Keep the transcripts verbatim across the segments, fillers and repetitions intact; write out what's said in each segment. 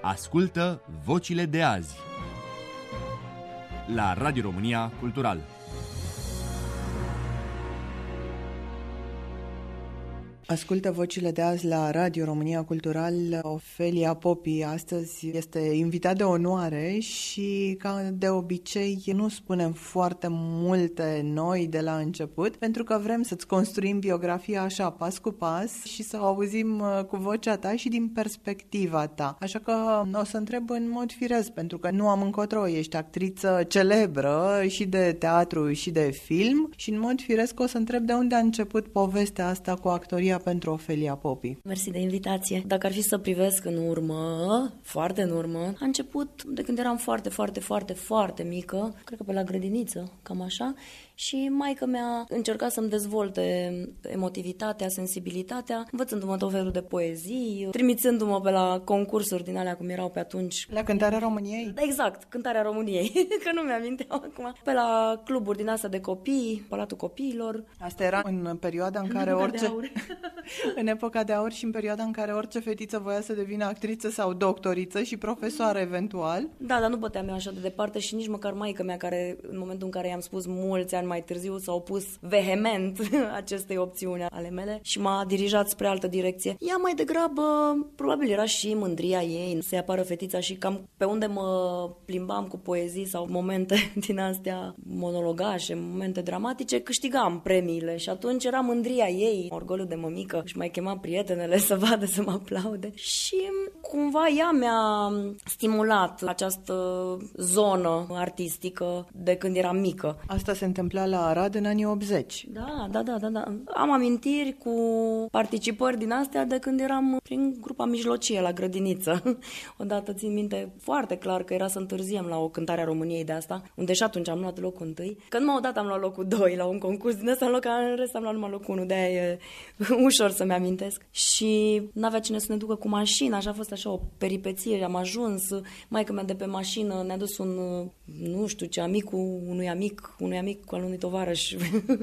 Ascultă vocile de azi la Radio România Cultural. Ascultă vocile de azi la Radio România Cultural. Ofelia Popi astăzi este invitat de onoare și, ca de obicei, nu spunem foarte multe noi de la început, pentru că vrem să-ți construim biografia așa, pas cu pas, și să o auzim cu vocea ta și din perspectiva ta. Așa că o să întreb în mod firesc, pentru că nu am încotro, ești actriță celebră și de teatru și de film și în mod firesc o să întreb de unde a început povestea asta cu actoria pentru Ofelia Popi. Mersi de invitație. Dacă ar fi să privesc în urmă, foarte în urmă, a început de când eram foarte, foarte, foarte, foarte mică, cred că pe la grădiniță, cam așa, și maică mea încerca să-mi dezvolte emotivitatea, sensibilitatea, învățându-mă tot felul de poezii, trimițându-mă pe la concursuri din alea cum erau pe atunci. La Cântarea României? Exact, Cântarea României, că nu mi-aminteau acum. Pe la cluburi din astea de copii, Palatul Copiilor. Asta era în perioada în care în orice... în epoca de aur și în perioada în care orice fetiță voia să devină actriță sau doctoriță și profesoară eventual. Da, dar nu băteam eu așa de departe și nici măcar maică mea, care în momentul în care i-am spus mulți ani mai târziu s-a opus vehement acestei opțiuni ale mele și m-a dirijat spre altă direcție. Ea mai degrabă, probabil era și mândria ei să-i apară fetița și cam pe unde mă plimbam cu poezii sau momente din astea monologașe, momente dramatice, câștigam premiile și atunci era mândria ei, orgoliu de mămică, și mai chema prietenele să vadă, să mă aplaude și cumva ea mi-a stimulat această zonă artistică de când eram mică. Asta se întâmpla la Arad în anii optzeci. Da, da, da, da, da. Am amintiri cu participări din astea de când eram prin grupa mijlocie la grădiniță. Odată țin minte foarte clar că era să întârziem la o Cântare a României de asta, unde și atunci am luat locul întâi. Că numai odată am luat locul doi la un concurs din ăsta, în loc, în rest am luat numai locul unu, de-aia e ușor să-mi amintesc. Și n-avea cine să ne ducă cu mașina, așa a fost așa o peripeție, am ajuns, maică mea de pe mașină ne-a dus un, nu știu ce, amicul unui amic, unui amic cu al unui tovarăș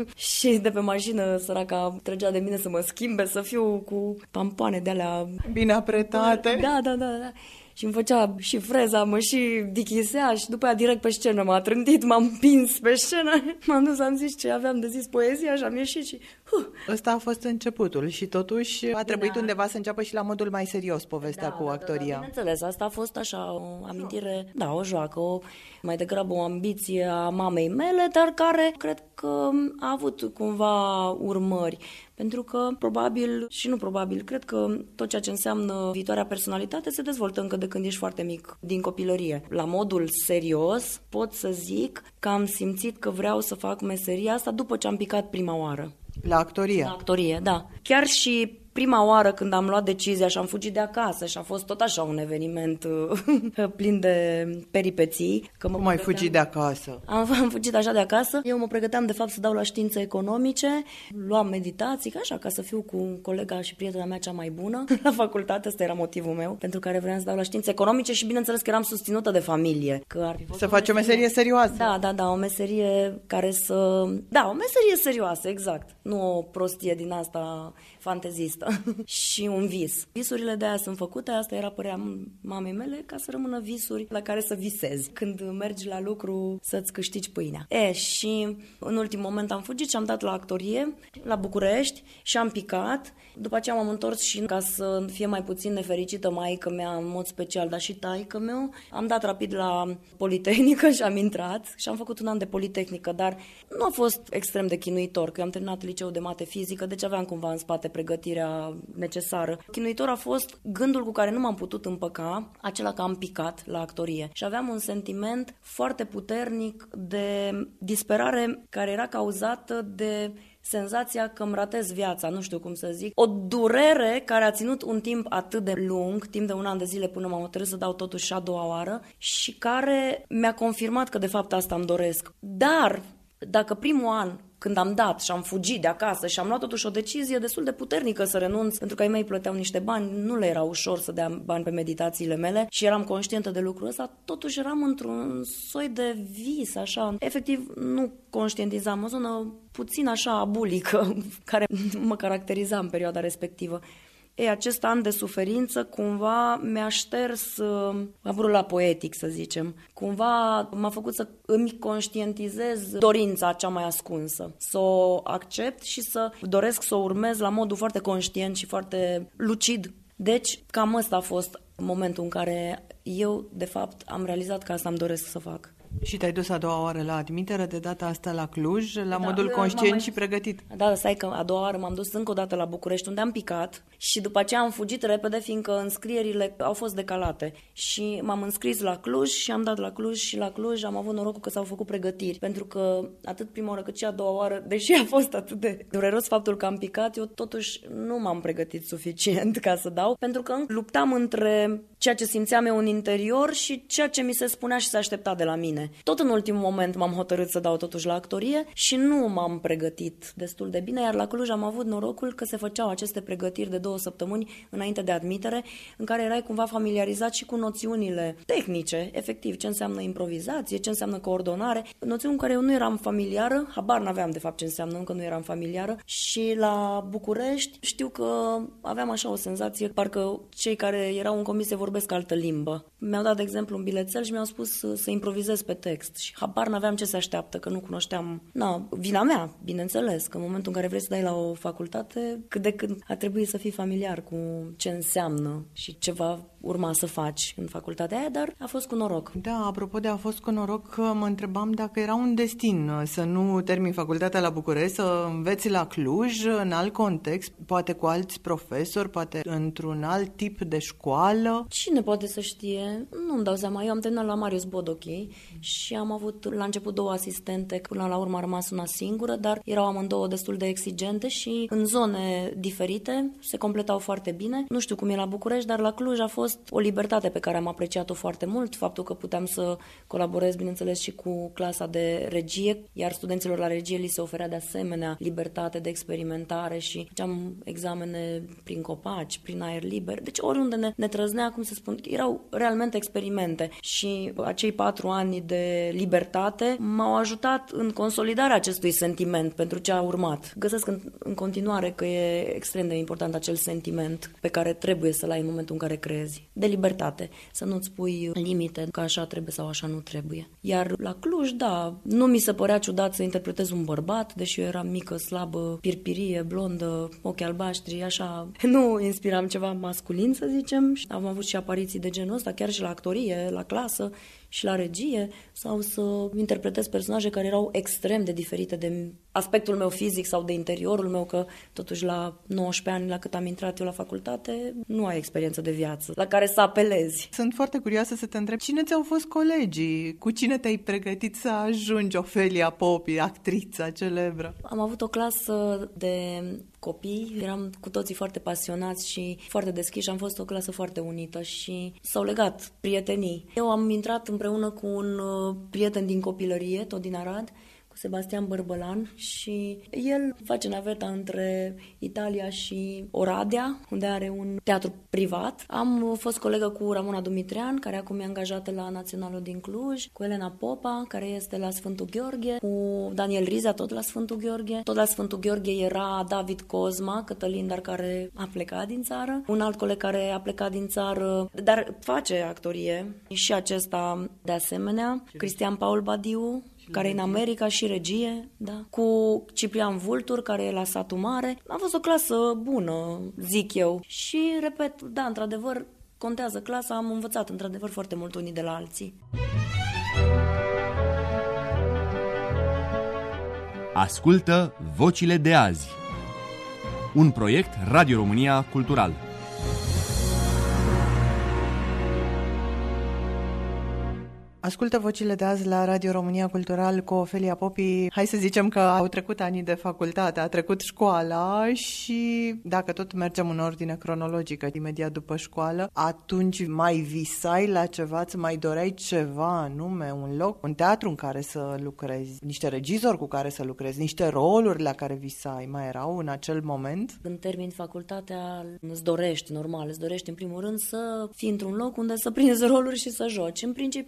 și de pe mașină săraca trăgea de mine să mă schimbe, să fiu cu pampoane de-alea bine apretate. Da, da, da, da. Și îmi făcea și freza, mă și dichisea și după aia direct pe scenă m-a trântit, m-am împins pe scenă, m-am dus, am zis ce aveam de zis poezia și am ieșit și... Uh. Ăsta a fost începutul și totuși a trebuit da. undeva să înceapă și la modul mai serios povestea da, cu actoria. Da, da, bineînțeles, asta a fost așa o amintire, da, o joacă, o, mai degrabă o ambiție a mamei mele, dar care cred că a avut cumva urmări. Pentru că, probabil, și nu probabil, cred că tot ceea ce înseamnă viitoarea personalitate se dezvoltă încă de când ești foarte mic, din copilărie. La modul serios, pot să zic că am simțit că vreau să fac meseria asta după ce am picat prima oară. La actorie? La actorie, da. Chiar și prima oară când am luat decizia și am fugit de acasă și a fost tot așa un eveniment plin de peripeții. Că mă Cum ai fugit de acasă? Am, am fugit așa de acasă. Eu mă pregăteam de fapt să dau la științe economice, luam meditații, așa, ca să fiu cu colega și prietena mea cea mai bună la facultate. Ăsta era motivul meu pentru care vreau să dau la științe economice și bineînțeles că eram susținută de familie. Că ar fi fost să faci o meserie serioasă. Da, da, da, o meserie care să... Da, o meserie serioasă, exact. Nu o prostie din asta fantezistă. Și un vis. Visurile de aia sunt făcute, asta era părerea mamei mele, ca să rămână visuri la care să visezi. Când mergi la lucru să-ți câștigi pâinea. E, și în ultim moment am fugit și am dat la actorie, la București și am picat. După aceea m-am întors și ca să fie mai puțin nefericită maică mea, în mod special, dar și taică meu, am dat rapid la Politehnică și am intrat și am făcut un an de Politehnică, dar nu a fost extrem de chinuitor, că eu am terminat liceul de mate fizică, deci aveam cumva în spate pregătirea necesară. Chinuitor a fost gândul cu care nu m-am putut împăca, acela că am picat la actorie. Și aveam un sentiment foarte puternic de disperare care era cauzată de senzația că îmi ratez viața, nu știu cum să zic. O durere care a ținut un timp atât de lung, timp de un an de zile până m-am hotărât să dau totuși a doua oară și care mi-a confirmat că de fapt asta îmi doresc. Dar dacă primul an când am dat și am fugit de acasă și am luat totuși o decizie destul de puternică să renunț, pentru că ai mei plăteau niște bani, nu le era ușor să dea bani pe meditațiile mele și eram conștientă de lucrul ăsta, totuși eram într-un soi de vis, așa, efectiv nu conștientizam, o zonă puțin așa abulică, care mă caracteriza în perioada respectivă. Ei, acest an de suferință cumva mi-a șters uh, aburul la poetic, să zicem. Cumva m-a făcut să îmi conștientizez dorința cea mai ascunsă, să o accept și să doresc să o urmez la modul foarte conștient și foarte lucid. Deci, cam ăsta a fost momentul în care eu, de fapt, am realizat că asta îmi doresc să fac. Și te-ai dus a doua oară la admitere, de data asta la Cluj, la da, modul conștient mai... și pregătit. Da, stai că a doua oară m-am dus încă o dată la București, unde am picat și după aceea am fugit repede, fiindcă înscrierile au fost decalate. Și m-am înscris la Cluj și am dat la Cluj și la Cluj am avut norocul că s-au făcut pregătiri. Pentru că atât prima oară cât și a doua oară, deși a fost atât de dureros faptul că am picat, eu totuși nu m-am pregătit suficient ca să dau, pentru că luptam între ceea ce simțeam eu în interior și ceea ce mi se spunea și se aștepta de la mine. Tot în ultimul moment m-am hotărât să dau totuși la actorie și nu m-am pregătit destul de bine, iar la Cluj am avut norocul că se făceau aceste pregătiri de două săptămâni înainte de admitere, în care erai cumva familiarizat și cu noțiunile tehnice, efectiv, ce înseamnă improvizație, ce înseamnă coordonare, noțiuni cu care eu nu eram familiară, habar n-aveam de fapt ce înseamnă, încă nu eram familiară, și la București știu că aveam așa o senzație, parcă cei care erau în comisie vorbesc altă limbă. Mi-au dat, de exemplu, un bilețel și mi-au spus să, să improvizez pe text și habar n-aveam ce se așteaptă, că nu cunoșteam. Na, vina mea, bineînțeles, că în momentul în care vrei să dai la o facultate, cât de cât a trebuit să fii familiar cu ce înseamnă și ce va urma să faci în facultatea aia, dar a fost cu noroc. Da, apropo de a fost cu noroc, mă întrebam dacă era un destin să nu termin facultatea la București, să înveți la Cluj, în alt context, poate cu alți profesori, poate într-un alt tip de școală. Cine poate să știe? Nu-mi dau seama. Eu am terminat la Marius Bodochi și am avut la început două asistente, până la urmă a rămas una singură, dar erau amândouă destul de exigente și în zone diferite se completau foarte bine. Nu știu cum e la București, dar la Cluj a fost o libertate pe care am apreciat-o foarte mult, faptul că puteam să colaborez, bineînțeles, și cu clasa de regie, iar studenților la regie li se oferea de asemenea libertate de experimentare și făceam examene prin copaci, prin aer liber, deci oriunde ne, ne trăznea, cum să spun, erau realmente experimente și acei patru ani de libertate m-au ajutat în consolidarea acestui sentiment pentru ce a urmat. Găsesc în, în continuare că e extrem de important acel sentiment pe care trebuie să-l ai în momentul în care creezi. De libertate, să nu-ți pui limite că așa trebuie sau așa nu trebuie. Iar la Cluj, da, nu mi se părea ciudat să interpretez un bărbat, deși eu eram mică, slabă, pirpirie, blondă, ochi albaștri, așa, nu inspiram ceva masculin, să zicem. Am avut și apariții de genul ăsta, chiar și la actorie, la clasă și la regie, sau să interpretez personaje care erau extrem de diferite de aspectul meu fizic sau de interiorul meu, că totuși la nouăsprezece ani, la cât am intrat eu la facultate, nu ai experiență de viață la care să apelezi. Sunt foarte curioasă să te întreb, cine ți-au fost colegii? Cu cine te-ai pregătit să ajungi Ofelia Popi, actrița celebră? Am avut o clasă de copii, eram cu toții foarte pasionați și foarte deschiși, am fost o clasă foarte unită și s-au legat prietenii. Eu am intrat împreună cu un prieten din copilărie, tot din Arad, Sebastian Bărbălan, și el face naveta între Italia și Oradea, unde are un teatru privat. Am fost colegă cu Ramona Dumitrean, care acum e angajată la Naționalul din Cluj, cu Elena Popa, care este la Sfântul Gheorghe, cu Daniel Riza, tot la Sfântul Gheorghe. Tot la Sfântul Gheorghe era David Cozma, Cătălin, dar care a plecat din țară. Un alt coleg care a plecat din țară, dar face actorie, și acesta de asemenea. Cristian Paul Badiu, care e în America, și regie, da, cu Ciprian Vultur, care e la Satul Mare. A fost o clasă bună, zic eu. Și, repet, da, într-adevăr, contează clasa, am învățat, într-adevăr, foarte mult unii de la alții. Ascultă Vocile de azi. Un proiect Radio România Cultural. Ascultă Vocile de azi la Radio România Cultural cu Ofelia Popi. Hai să zicem că au trecut anii de facultate, a trecut școala și dacă tot mergem în ordine cronologică, imediat după școală, atunci mai visai la ceva, îți mai doreai ceva anume, un loc, un teatru în care să lucrezi, niște regizori cu care să lucrezi, niște roluri la care visai, mai erau în acel moment? Când termini facultatea, îți dorești, normal, îți dorești în primul rând să fii într-un loc unde să prinzi roluri și să joci. În principiu, cam orice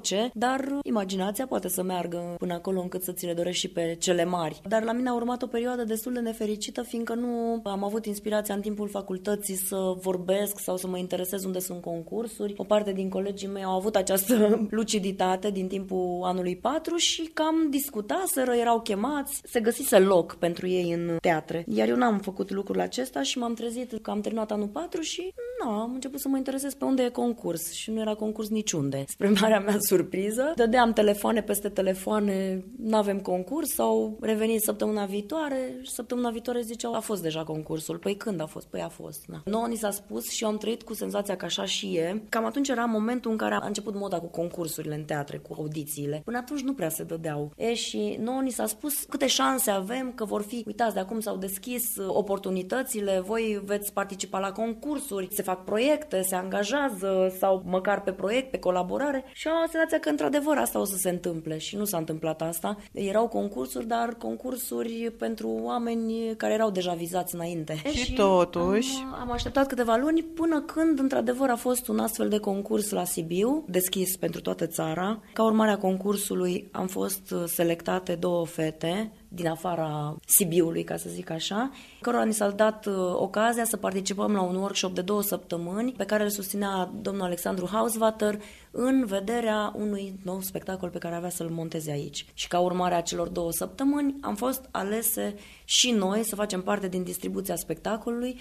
orice, dar imaginația poate să meargă până acolo încât să ți le dorești și pe cele mari. Dar la mine a urmat o perioadă destul de nefericită, fiindcă nu am avut inspirația în timpul facultății să vorbesc sau să mă interesez unde sunt concursuri. O parte din colegii mei au avut această luciditate din timpul anului patru și cam discutaseră, erau chemați, se găsise loc pentru ei în teatre. Iar eu n-am făcut lucrul acesta și m-am trezit că am terminat anul patru și nu, am început să mă interesez pe unde e concurs și nu era concurs niciunde. Spre marea mea surpriză, dădeam telefoane peste telefoane, n-avem concurs, sau revenit săptămâna viitoare și săptămâna viitoare ziceau, a fost deja concursul. Păi când a fost? Păi a fost. Na. Nouă ni s-a spus și eu am trăit cu senzația că așa și e. Cam atunci era momentul în care a început moda cu concursurile în teatre, cu audițiile. Până atunci nu prea se dădeau. E, și nouă ni s-a spus câte șanse avem, că vor fi, uitați, de acum s-au deschis oportunitățile, voi veți participa la concursuri, se fac proiecte, se angajează sau măcar pe proiect, pe colaborare și am senzația că într-adevăr asta o să se întâmple și nu s-a întâmplat asta. Erau concursuri, dar concursuri pentru oameni care erau deja vizați înainte. Și, și totuși... Am, am așteptat câteva luni până când într-adevăr a fost un astfel de concurs la Sibiu, deschis pentru toată țara. Ca urmare a concursului am fost selectate două fete din afara Sibiului, ca să zic așa, cărora ni s-a dat uh, ocazia să participăm la un workshop de două săptămâni pe care îl susținea domnul Alexandru Hausvater în vederea unui nou spectacol pe care avea să-l monteze aici. Și ca urmare a celor două săptămâni am fost alese și noi să facem parte din distribuția spectacolului.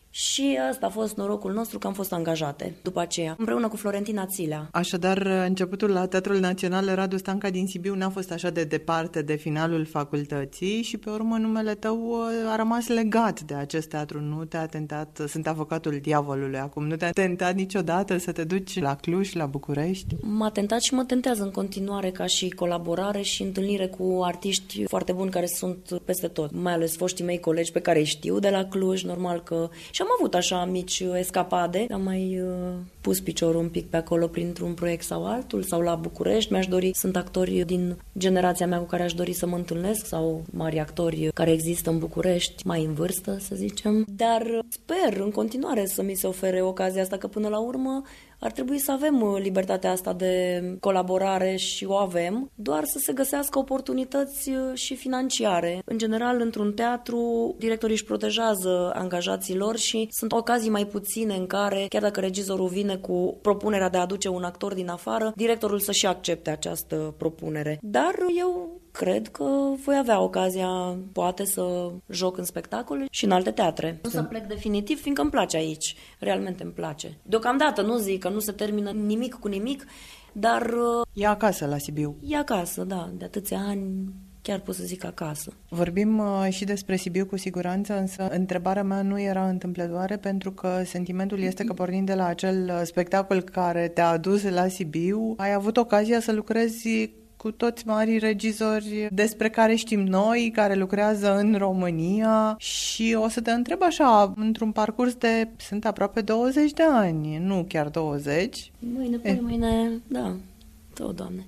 Și ăsta a fost norocul nostru, că am fost angajate după aceea, împreună cu Florentina Țilea. Așadar, începutul la Teatrul Național Radu Stanca din Sibiu n-a fost așa de departe de finalul facultății și pe urmă numele tău a rămas legat de acest teatru. Nu te-a tentat, sunt avocatul diavolului acum, nu te-a tentat niciodată să te duci la Cluj, la București? M-a tentat și mă tentează în continuare ca și colaborare și întâlnire cu artiști foarte buni care sunt peste tot, mai ales foștii mei colegi pe care îi știu de la Cluj, normal că... Și am avut așa mici escapade, am mai uh, pus piciorul un pic pe acolo printr-un proiect sau altul, sau la București. Mi-aș dori, sunt actori din generația mea cu care aș dori să mă întâlnesc, sau mari actori care există în București, mai în vârstă, să zicem. Dar uh, sper în continuare să mi se ofere ocazia asta, că până la urmă ar trebui să avem libertatea asta de colaborare și o avem, doar să se găsească oportunități și financiare. În general, într-un teatru, directorii își protejează angajații lor și sunt ocazii mai puține în care, chiar dacă regizorul vine cu propunerea de a aduce un actor din afară, directorul să și accepte această propunere. Dar eu cred că voi avea ocazia, poate, să joc în spectacole și în alte teatre. Nu să plec definitiv, fiindcă îmi place aici. Realmente îmi place. Deocamdată nu zic că nu se termină nimic cu nimic, dar... E acasă la Sibiu. E acasă, da. De atâția ani chiar pot să zic acasă. Vorbim uh, și despre Sibiu cu siguranță, însă întrebarea mea nu era întâmplătoare, pentru că sentimentul este că, pornind de la acel spectacol care te-a adus la Sibiu, ai avut ocazia să lucrezi cu toți marii regizori despre care știm noi, care lucrează în România, și o să te întreb așa, într-un parcurs de, sunt aproape douăzeci de ani, nu chiar douăzeci. Mâine, păi eh. mâine, da. O, Doamne.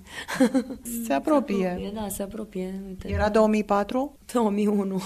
Se apropie. Se apropie, da, se apropie. Uite. Era două mii patru? două mii unu.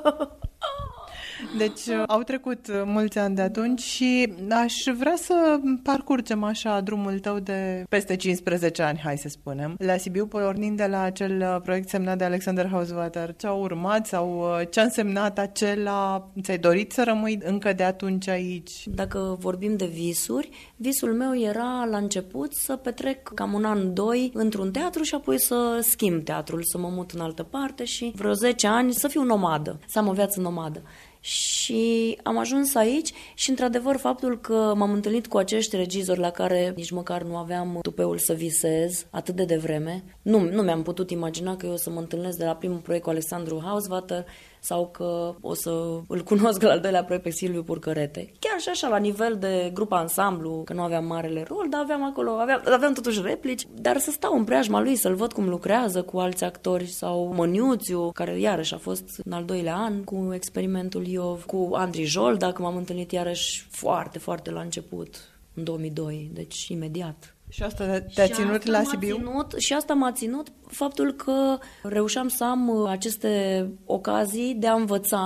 Deci au trecut mulți ani de atunci și aș vrea să parcurgem așa drumul tău de peste cincisprezece ani, hai să spunem, la Sibiu, pornind de la acel proiect semnat de Alexander Hausvater. Ce a urmat sau ce a însemnat acela? Ți-ai dorit să rămâi încă de atunci aici? Dacă vorbim de visuri, visul meu era la început să petrec cam un an, doi într-un teatru și apoi să schimb teatrul, să mă mut în altă parte și vreo zece ani să fiu nomadă, să am o viață nomadă. Și am ajuns aici și, într-adevăr, faptul că m-am întâlnit cu acești regizori la care nici măcar nu aveam tupeul să visez atât de devreme, nu, nu mi-am putut imagina că eu o să mă întâlnesc de la primul proiect cu Alexandru Hausvater sau că o să îl cunosc la al doilea proiect pe Silviu Purcărete. Chiar și așa, la nivel de grup ansamblu, că nu aveam marele rol, dar aveam acolo, aveam, aveam totuși replici, dar să stau în preajma lui, să-l văd cum lucrează cu alți actori, sau Măniuțiu, care iarăși a fost în al doilea an cu experimentul Iov, cu Andrei Jolda, că m-am întâlnit iarăși foarte, foarte la început, în două mii doi, deci imediat. Și asta te-a ținut la Sibiu? Ținut, și asta m-a ținut faptul că reușeam să am aceste ocazii de a învăța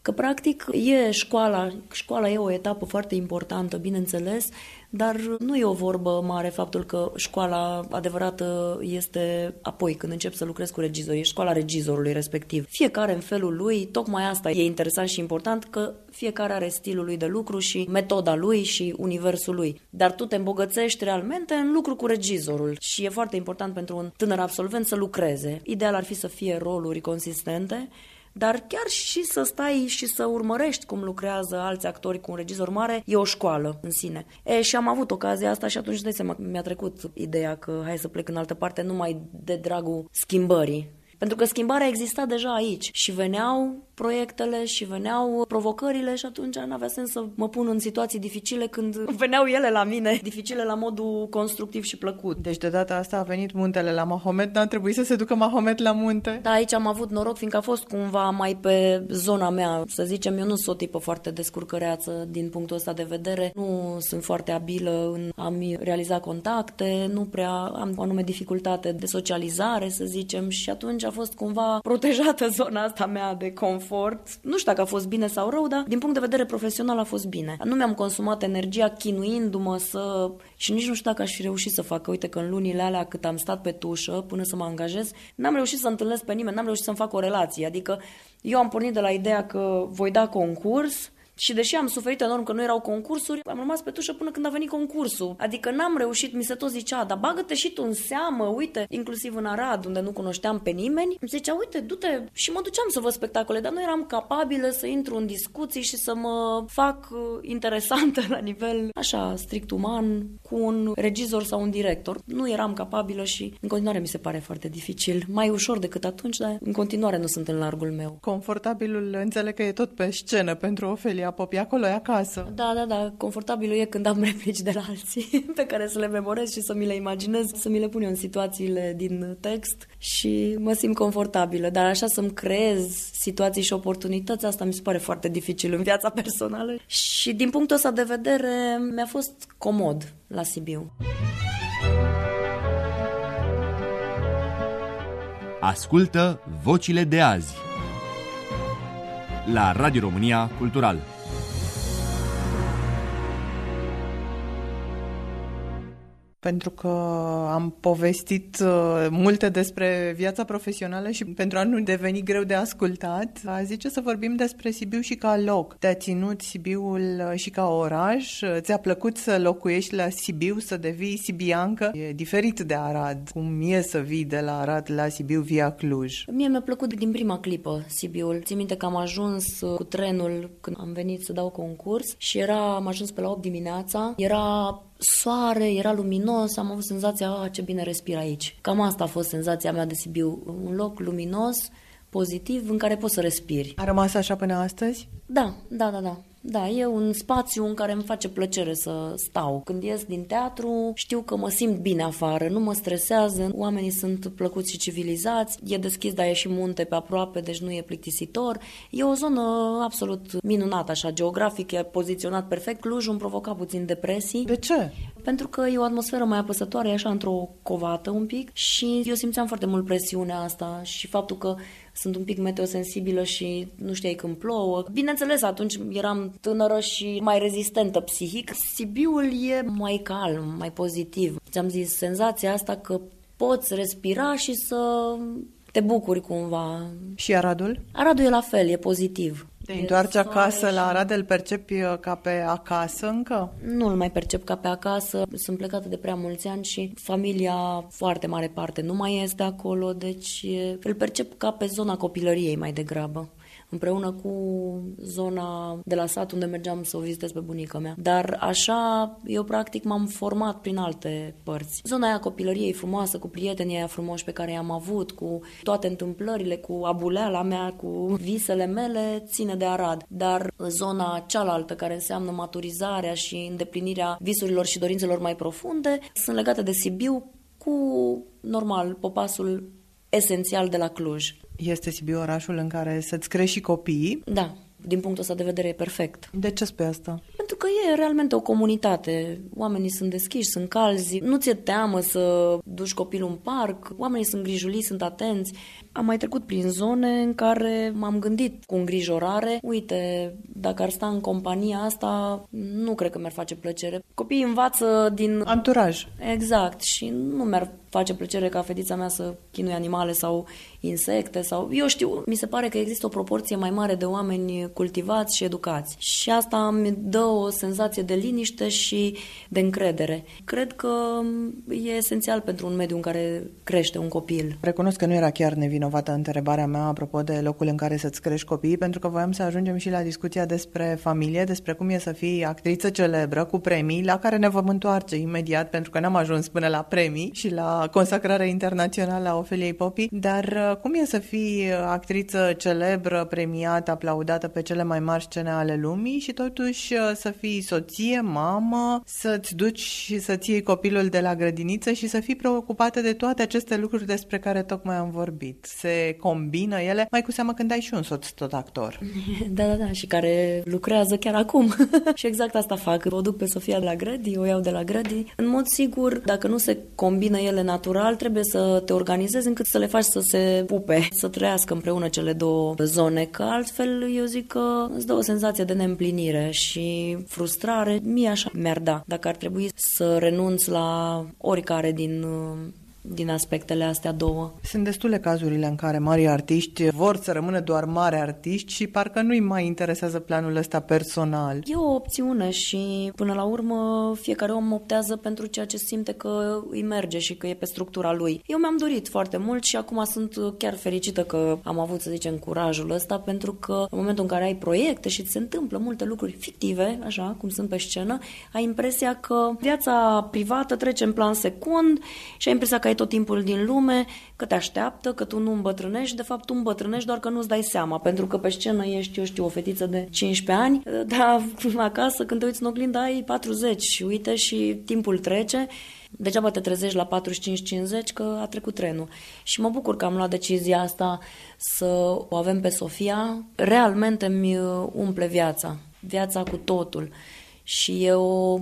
Că practic e școala, școala e o etapă foarte importantă, bineînțeles, dar nu e o vorbă mare faptul că școala adevărată este apoi când încep să lucrezi cu regizori, e școala regizorului respectiv. Fiecare în felul lui, tocmai asta e interesant și important, că fiecare are stilul lui de lucru și metoda lui și universul lui. Dar tu te îmbogățești realmente în lucru cu regizorul și e foarte important pentru un tânăr absolvent să lucreze. Ideal ar fi să fie roluri consistente, dar chiar și să stai și să urmărești cum lucrează alți actori cu un regizor mare, e o școală în sine. E, și am avut ocazia asta și atunci, dai seama, mi-a trecut ideea că hai să plec în altă parte numai de dragul schimbării. Pentru că schimbarea exista deja aici și veneau proiectele și veneau provocările și atunci n-avea sens să mă pun în situații dificile când veneau ele la mine, dificile la modul constructiv și plăcut. Deci de data asta a venit muntele la Mahomet, n-a trebuit să se ducă Mahomet la munte? Da, aici am avut noroc, fiindcă a fost cumva mai pe zona mea, să zicem, eu nu sunt o tipă foarte descurcăreață din punctul ăsta de vedere, nu sunt foarte abilă în a-mi realiza contacte, nu prea am o anume dificultate de socializare, să zicem, și atunci a fost cumva protejată zona asta mea de confort. Nu știu dacă a fost bine sau rău, dar din punct de vedere profesional a fost bine. Nu mi-am consumat energia chinuindu-mă să... și nici nu știu dacă aș fi reușit să fac. Uite că în lunile alea cât am stat pe tușă până să mă angajez, n-am reușit să întâlnesc pe nimeni, n-am reușit să-mi fac o relație. Adică eu am pornit de la ideea că voi da concurs și deși am suferit enorm că nu erau concursuri, am rămas pe tușă până când a venit concursul. Adică n-am reușit, mi se tot zicea, dar bagă-te și tu în seamă, uite, inclusiv în Arad, unde nu cunoșteam pe nimeni, îmi zicea, uite, du-te, și mă duceam să văd spectacole, dar nu eram capabilă să intru în discuții și să mă fac interesantă la nivel, așa, strict uman, cu un regizor sau un director. Nu eram capabilă și în continuare mi se pare foarte dificil. Mai ușor decât atunci, dar în continuare nu sunt în largul meu. Confortabilul, înțeleg că e tot pe scenă pentru Ofelia Popi, acolo e acasă. Da, da, da, confortabilul e când am replici de la alții pe care să le memorez și să mi le imaginez, să mi le pun eu în situațiile din text și mă simt confortabilă, dar așa să-mi creez situații și oportunități, asta mi se pare foarte dificil în viața personală și din punctul ăsta de vedere mi-a fost comod la Sibiu. Ascultă Vocile de azi la Radio România Cultural. Pentru că am povestit uh, multe despre viața profesională și pentru a nu deveni greu de ascultat, a zice să vorbim despre Sibiu și ca loc. Te-a ținut Sibiul și ca oraș? Ți-a plăcut să locuiești la Sibiu, să devii sibiancă? E diferit de Arad. Cum e să vii de la Arad la Sibiu via Cluj? Mie mi-a plăcut din prima clipă Sibiul. Țin minte că am ajuns cu trenul când am venit să dau concurs și era, am ajuns pe la opt dimineața, era soare, era luminos, am avut senzația, a, ce bine respir aici. Cam asta a fost senzația mea de Sibiu, un loc luminos, pozitiv, în care poți să respiri. A rămas așa până astăzi? Da, da, da, da. Da, e un spațiu în care îmi face plăcere să stau. Când ies din teatru, știu că mă simt bine afară, nu mă stresează, oamenii sunt plăcuți și civilizați, e deschis, dar e și munte pe aproape, deci nu e plictisitor. E o zonă absolut minunată, așa, geografic, e poziționat perfect. Clujul îmi provoca puțin depresii. De ce? Pentru că e o atmosferă mai apăsătoare, e așa într-o covată un pic și eu simțeam foarte mult presiunea asta și faptul că sunt un pic meteosensibilă și nu știai când plouă. Bineînțeles, atunci eram tânără și mai rezistentă psihic. Sibiul e mai calm, mai pozitiv. Ți-am zis, senzația asta că poți respira și să te bucuri cumva. Și Aradul? Aradul e la fel, e pozitiv. Te întoarci acasă la Arad, îl percepi ca pe acasă încă? Nu îl mai percep ca pe acasă. Sunt plecată de prea mulți ani și familia, foarte mare parte, nu mai este acolo, deci îl percep ca pe zona copilăriei mai degrabă, împreună cu zona de la sat unde mergeam să o vizitez pe bunica mea. Dar așa, eu practic m-am format prin alte părți. Zona aia copilăriei frumoasă, cu prietenii aia frumoși pe care i-am avut, cu toate întâmplările, cu abuleala mea, cu visele mele, ține de Arad. Dar zona cealaltă, care înseamnă maturizarea și îndeplinirea visurilor și dorințelor mai profunde, sunt legate de Sibiu cu, normal, popasul esențial de la Cluj. Este Sibiu orașul în care să-ți crești și copiii? Da, din punctul ăsta de vedere e perfect. De ce spui asta? Pentru că e realmente o comunitate. Oamenii sunt deschiși, sunt calzi, nu ți-e teamă să duci copilul în parc, oamenii sunt grijuli, sunt atenți. Am mai trecut prin zone în care m-am gândit cu îngrijorare, uite, dacă ar sta în compania asta, nu cred că mi-ar face plăcere. Copiii învață din... Anturaj. Exact, și nu mi-ar face plăcere ca fetița mea să chinuie animale sau insecte sau... Eu știu, mi se pare că există o proporție mai mare de oameni cultivați și educați. Și asta îmi dă o senzație de liniște și de încredere. Cred că e esențial pentru un mediu în care crește un copil. Recunosc că nu era chiar nevinovată întrebarea mea apropo de locul în care să-ți crești copiii, pentru că voiam să ajungem și la discuția despre familie, despre cum e să fii actriță celebră cu premii, la care ne vom întoarce imediat, pentru că n-am ajuns până la premii și la consacrarea internațională a Ofeliei Popi, dar cum e să fii actriță celebră, premiată, aplaudată pe cele mai mari scene ale lumii și totuși să fii soție, mamă, să-ți duci și să-ți iei copilul de la grădiniță și să fii preocupată de toate aceste lucruri despre care tocmai am vorbit. Se combină ele, mai cu seamă când ai și un soț tot actor. Da, da, da, și care lucrează chiar acum. Și exact asta fac. O duc pe Sofia de la grădii, o iau de la grădii. În mod sigur, dacă nu se combină ele natural, trebuie să te organizezi încât să le faci să se pupe, să trăiască împreună cele două zone, că altfel eu zic că îți dă o senzație de neîmplinire și frustrare. Mie așa mi-ar da, dacă ar trebui să renunț la oricare din... din aspectele astea două. Sunt destule cazurile în care mari artiști vor să rămână doar mari artiști și parcă nu-i mai interesează planul ăsta personal. E o opțiune și până la urmă fiecare om optează pentru ceea ce simte că îi merge și că e pe structura lui. Eu mi-am dorit foarte mult și acum sunt chiar fericită că am avut, să zicem, curajul ăsta, pentru că în momentul în care ai proiecte și ți se întâmplă multe lucruri fictive, așa cum sunt pe scenă, ai impresia că viața privată trece în plan secund și ai impresia că ai tot timpul din lume, că te așteaptă, că tu nu îmbătrânești, de fapt tu îmbătrânești doar că nu-ți dai seama, pentru că pe scenă ești, eu știu, o fetiță de cincisprezece ani, dar acasă când te uiți în oglindă ai patruzeci și uite și timpul trece, degeaba te trezești la patruzeci și cinci cincizeci că a trecut trenul. Și mă bucur că am luat decizia asta să o avem pe Sofia. Realmente mi umple viața, viața cu totul și e o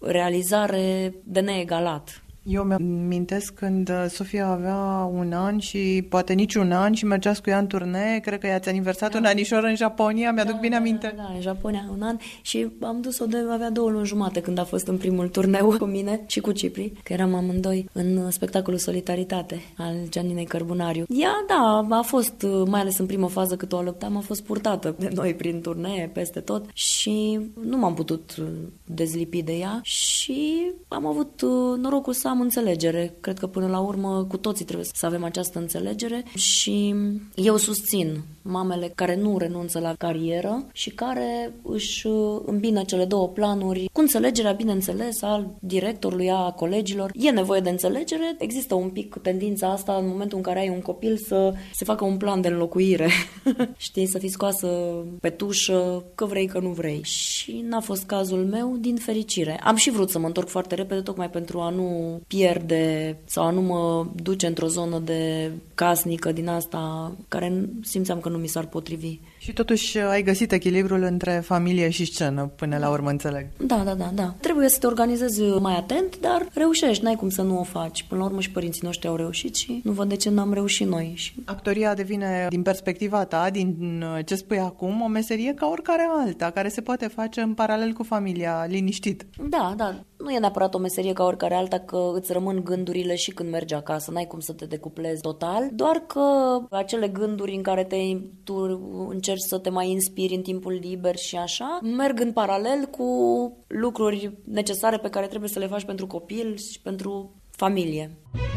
realizare de neegalat. Eu mi-amintesc când Sofia avea un an și poate nici un an și mergeați cu ea în turnee, cred că i-ați aniversat da. un anișor în Japonia, mi-aduc da, bine aminte. Da, da, în Japonia un an și am dus-o de avea două luni jumate când a fost în primul turneu cu mine și cu Cipri, că eram amândoi în spectacolul Solidaritate al Gianinei Cărbunariu. Ea, da, a fost, mai ales în primă fază cât o alăptam, a fost purtată de noi prin turnee, peste tot și nu m-am putut dezlipi de ea și am avut norocul să am înțelegere. Cred că până la urmă cu toții trebuie să avem această înțelegere și eu susțin mamele care nu renunță la carieră și care își îmbină cele două planuri cu înțelegerea, bineînțeles, al directorului, a colegilor. E nevoie de înțelegere, există un pic tendința asta în momentul în care ai un copil să se facă un plan de înlocuire. Știi, să fii scoasă pe tușă, că vrei, că nu vrei. Și n-a fost cazul meu, din fericire. Am și vrut să mă întorc foarte repede, tocmai pentru a nu pierde sau a nu mă duce într-o zonă de casnică din asta care simțeam că nu mi s-ar potrivi. Și totuși ai găsit echilibrul între familie și scenă, până la urmă, înțeleg. Da, da, da, da. Trebuie să te organizezi mai atent, dar reușești, n-ai cum să nu o faci. Până la urmă și părinții noștri au reușit și nu văd de ce n-am reușit noi. Și... Actoria devine, din perspectiva ta, din ce spui acum, o meserie ca oricare alta, care se poate face în paralel cu familia, liniștit. Da, da. Nu e neapărat o meserie ca oricare alta, că îți rămân gândurile și când mergi acasă, n-ai cum să te decuplezi total, doar că acele gânduri în care te, tu încerci să te mai inspiri în timpul liber și așa, merg în paralel cu lucruri necesare pe care trebuie să le faci pentru copil și pentru familie.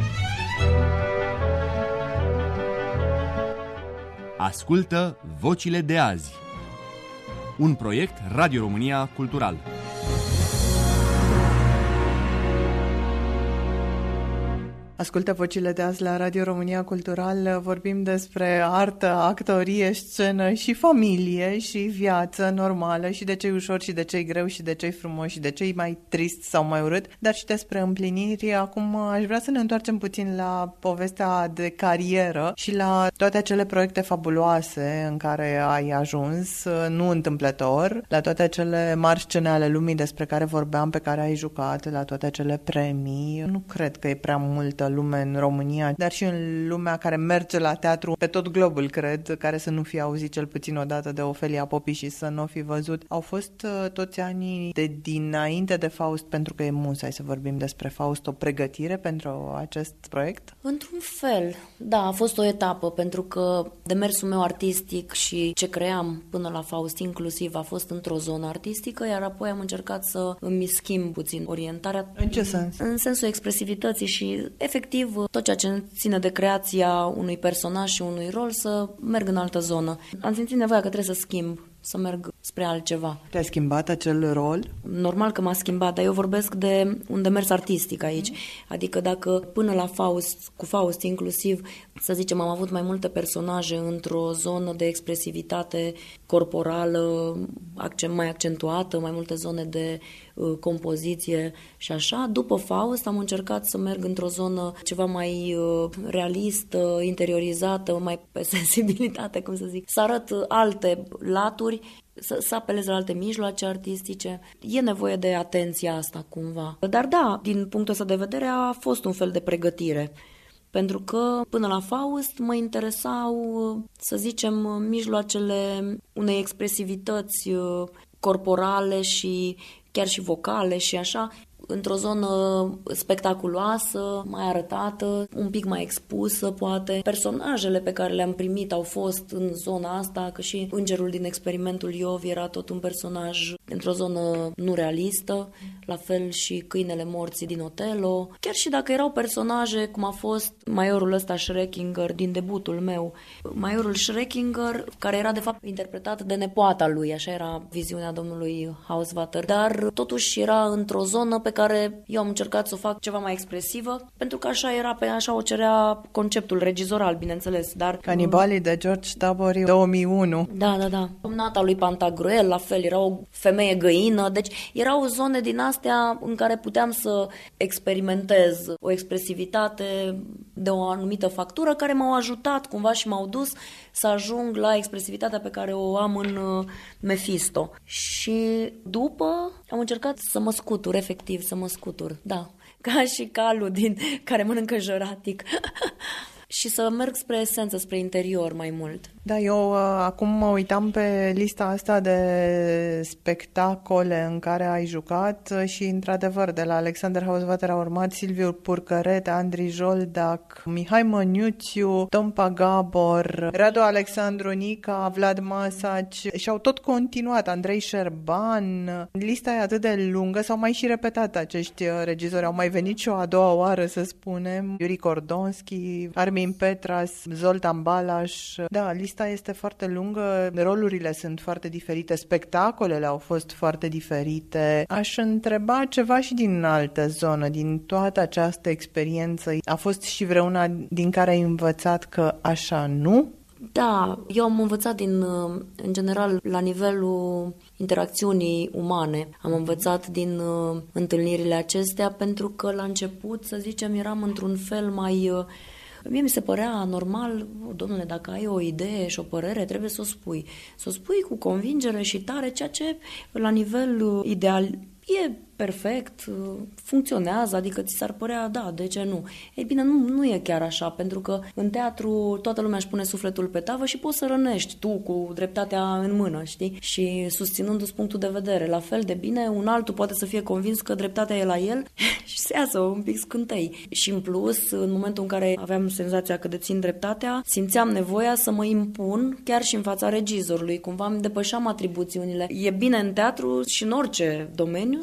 Ascultă Vocile de azi. Un proiect Radio România Cultural. Ascultă Vocile de azi la Radio România Cultural. Vorbim despre artă, actorie, scenă și familie și viață normală și de ce-i ușor și de ce-i greu și de ce-i frumos și de ce-i mai trist sau mai urât, dar și despre împliniri. Acum aș vrea să ne întoarcem puțin la povestea de carieră și la toate acele proiecte fabuloase în care ai ajuns, nu întâmplător, la toate acele mari scene ale lumii despre care vorbeam, pe care ai jucat, la toate acele premii. Nu cred că e prea multă lume în România, dar și în lumea care merge la teatru pe tot globul, cred, care să nu fie auzit cel puțin odată de Ofelia Popi și să nu fi văzut. Au fost uh, toți anii de dinainte de Faust, pentru că e musai să vorbim despre Faust, o pregătire pentru acest proiect? Într-un fel, da, a fost o etapă, pentru că demersul meu artistic și ce cream până la Faust inclusiv a fost într-o zonă artistică, iar apoi am încercat să îmi schimb puțin orientarea. În ce sens? În sensul expresivității și efectiv tot ceea ce ține de creația unui personaj și unui rol să merg în altă zonă. Am simțit nevoia că trebuie să schimb, să merg spre altceva. Te-a schimbat acel rol? Normal că m-a schimbat, dar eu vorbesc de un demers artistic aici. Adică dacă până la Faust, cu Faust inclusiv, să zicem, am avut mai multe personaje într-o zonă de expresivitate corporală mai accentuată, mai multe zone de uh, compoziție și așa, după Faust am încercat să merg într-o zonă ceva mai uh, realistă, interiorizată, mai pe sensibilitate, cum să zic, să arăt alte laturi, să, să apelez la alte mijloace artistice. E nevoie de atenția asta cumva. Dar da, din punctul ăsta de vedere a fost un fel de pregătire. Pentru că până la Faust mă interesau, să zicem, mijloacele unei expresivități corporale și chiar și vocale și așa, într-o zonă spectaculoasă, mai arătată, un pic mai expusă, poate. Personajele pe care le-am primit au fost în zona asta, că și Îngerul din Experimentul Iov era tot un personaj într-o zonă nu realistă, la fel și Câinele morții din Otelo. Chiar și dacă erau personaje, cum a fost Maiorul ăsta Schreckinger din debutul meu. Maiorul Schreckinger, care era de fapt interpretat de nepoata lui, așa era viziunea domnului Hausvater, dar totuși era într-o zonă pe care eu am încercat să o fac ceva mai expresivă, pentru că așa era, pe așa o cerea conceptul regizoral, bineînțeles. Dar Canibalii de George Tabori, două mii unu. Da, da, da. Nata lui Pantagruel, la fel, era o femeie găină, deci erau zone din astea în care puteam să experimentez o expresivitate de o anumită factură care m-au ajutat cumva și m-au dus să ajung la expresivitatea pe care o am în Mephisto. Și după am încercat să mă scutur, efectiv, să mă scutur, da, ca și calul din care mănâncă jăratic. Și să merg spre esență, spre interior mai mult. Da, eu uh, acum mă uitam pe lista asta de spectacole în care ai jucat și, într-adevăr, de la Alexander Hausvater a urmat Silviu Purcărete, Andrei Joldac, Mihai Măniuțiu, Tompa Gabor, Radu Alexandru Nica, Vlad Masaci și au tot continuat, Andrei Șerban. Lista e atât de lungă, s-au mai și repetat acești regizori, au mai venit și o a doua oară, să spunem, Yuri Kordonski, Armin Petras, Zoltan Balas. Da, lista este foarte lungă, rolurile sunt foarte diferite, spectacolele au fost foarte diferite. Aș întreba ceva și din altă zonă, din toată această experiență. A fost și vreuna din care ai învățat că așa nu? Da, eu am învățat din, în general, la nivelul interacțiunii umane. Am învățat din uh, întâlnirile acestea pentru că la început, să zicem, eram într-un fel mai... Uh, Mie mi se părea normal, domnule, dacă ai o idee și o părere, trebuie să o spui. Să o spui cu convingere și tare, ceea ce la nivel ideal e perfect, funcționează, adică ți s-ar părea, da, de ce nu? Ei bine, nu, nu e chiar așa, pentru că în teatru toată lumea își pune sufletul pe tavă și poți să rănești tu cu dreptatea în mână, știi? Și susținându-ți punctul de vedere. La fel de bine, un altul poate să fie convins că dreptatea e la el și se iasă un pic scântei. Și în plus, în momentul în care aveam senzația că dețin dreptatea, simțeam nevoia să mă impun chiar și în fața regizorului. Cumva îmi depășeam atribuțiunile. E bine în teatru și în orice domeniu să înțelegi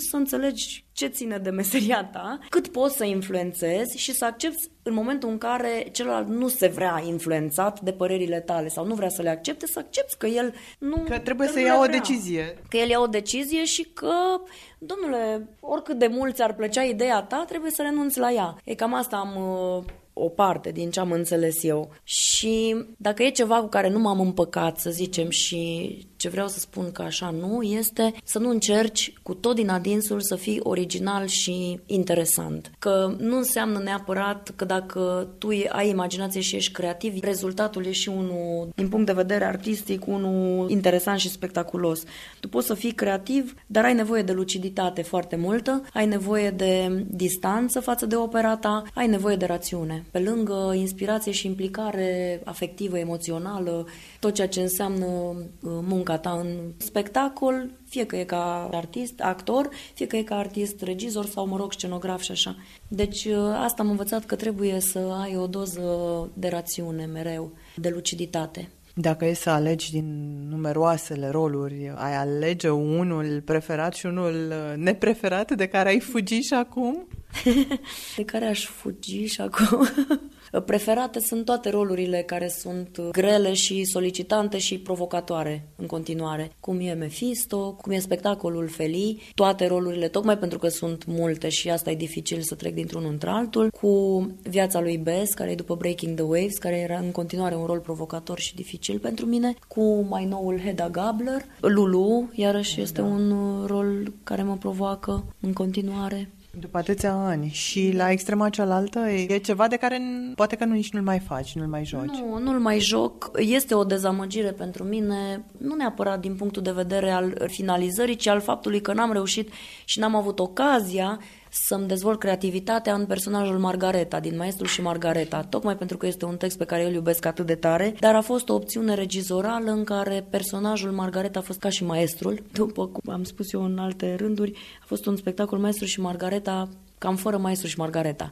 înțelegi ce ține de meseria ta, cât poți să influențezi și să accepti în momentul în care celălalt nu se vrea influențat de părerile tale sau nu vrea să le accepte, să accepti că el nu... Că trebuie că să nu ia o vrea. decizie. Că el ia o decizie și că, domnule, oricât de mult ți-ar plăcea ideea ta, trebuie să renunți la ea. E cam asta am... Uh, o parte din ce am înțeles eu. Și dacă e ceva cu care nu m-am împăcat, să zicem, și ce vreau să spun că așa nu, este să nu încerci cu tot din adinsul să fii original și interesant. Că nu înseamnă neapărat că dacă tu ai imaginație și ești creativ, rezultatul e și unul, din punct de vedere artistic, unul interesant și spectaculos. Tu poți să fii creativ, dar ai nevoie de luciditate foarte multă, ai nevoie de distanță față de opera ta, ai nevoie de rațiune. Pe lângă inspirație și implicare afectivă, emoțională, tot ceea ce înseamnă munca ta în spectacol, fie că e ca artist, actor, fie că e ca artist, regizor sau, mă rog, scenograf și așa. Deci asta am învățat, că trebuie să ai o doză de rațiune mereu, de luciditate. Dacă e să alegi din numeroasele roluri, ai alege unul preferat și unul nepreferat de care ai fugi și acum? De care aș fugi și acum? Preferate sunt toate rolurile care sunt grele și solicitante și provocatoare în continuare. Cum e Mephisto, cum e spectacolul Feli, toate rolurile, tocmai pentru că sunt multe și asta e dificil să trec dintr-unul într-altul, cu Viața lui Bess, care e după Breaking the Waves, care era în continuare un rol provocator și dificil pentru mine, cu mai noul Hedda Gabler, Lulu, iarăși este da. un rol care mă provoacă în continuare. După atâția ani. Și la extrema cealaltă e ceva de care poate că nu nici nu-l mai faci, nu-l mai joci. Nu, nu-l mai joc. Este o dezamăgire pentru mine, nu neapărat din punctul de vedere al finalizării, ci al faptului că n-am reușit și n-am avut ocazia să-mi dezvolt creativitatea în personajul Margareta, din Maestrul și Margareta, tocmai pentru că este un text pe care eu îl iubesc atât de tare, dar a fost o opțiune regizorală în care personajul Margareta a fost ca și maestrul, după cum am spus eu în alte rânduri, a fost un spectacol Maestru și Margareta, cam fără Maestru și Margareta.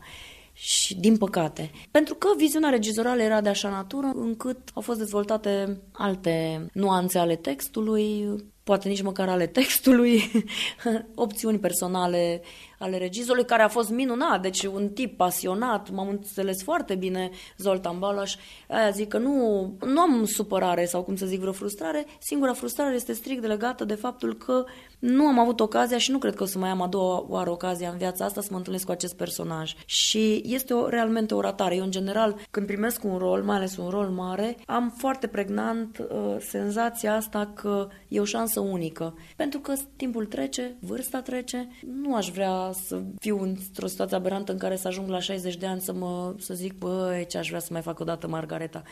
Și din păcate, pentru că viziunea regizorală era de așa natură încât au fost dezvoltate alte nuanțe ale textului, poate nici măcar ale textului, opțiuni personale ale regizorului, care a fost minunat, deci un tip pasionat, m-am înțeles foarte bine Zoltan Balaș, aia zic că nu, nu am supărare sau cum să zic vreo frustrare, singura frustrare este strict legată de faptul că nu am avut ocazia și nu cred că o să mai am a doua oară ocazia în viața asta să mă întâlnesc cu acest personaj. Și este o, realmente o ratare. Eu, în general, când primesc un rol, mai ales un rol mare, am foarte pregnant uh, senzația asta că e o șansă unică. Pentru că timpul trece, vârsta trece, nu aș vrea să fiu într-o situație aberantă în care să ajung la șaizeci de ani să mă să zic, băi, ce aș vrea să mai fac odată Margareta.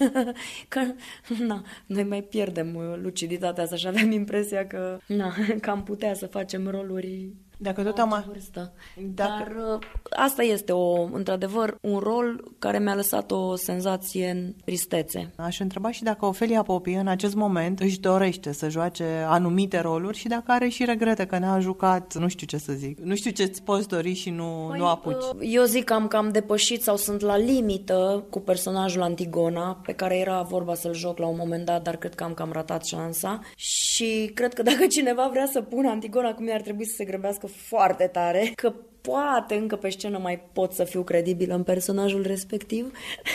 Că, na, noi mai pierdem luciditatea asta și aveam impresia că, na, că am putea să facem roluri Dacă tot am... vârstă. Dacă... Dar asta este, o, într-adevăr, un rol care mi-a lăsat o senzație în tristețe. Aș întreba și dacă Ofelia Popi în acest moment își dorește să joace anumite roluri și dacă are și regrete că n-a jucat, nu știu ce să zic, nu știu ce-ți poți dori și nu, păi, nu apuci. Eu zic că am cam depășit sau sunt la limită cu personajul Antigona, pe care era vorba să-l joc la un moment dat, dar cred că am cam ratat șansa. Și cred că dacă cineva vrea să pună Antigona, cum ar trebui să se grăbească foarte tare, că poate încă pe scenă mai pot să fiu credibilă în personajul respectiv.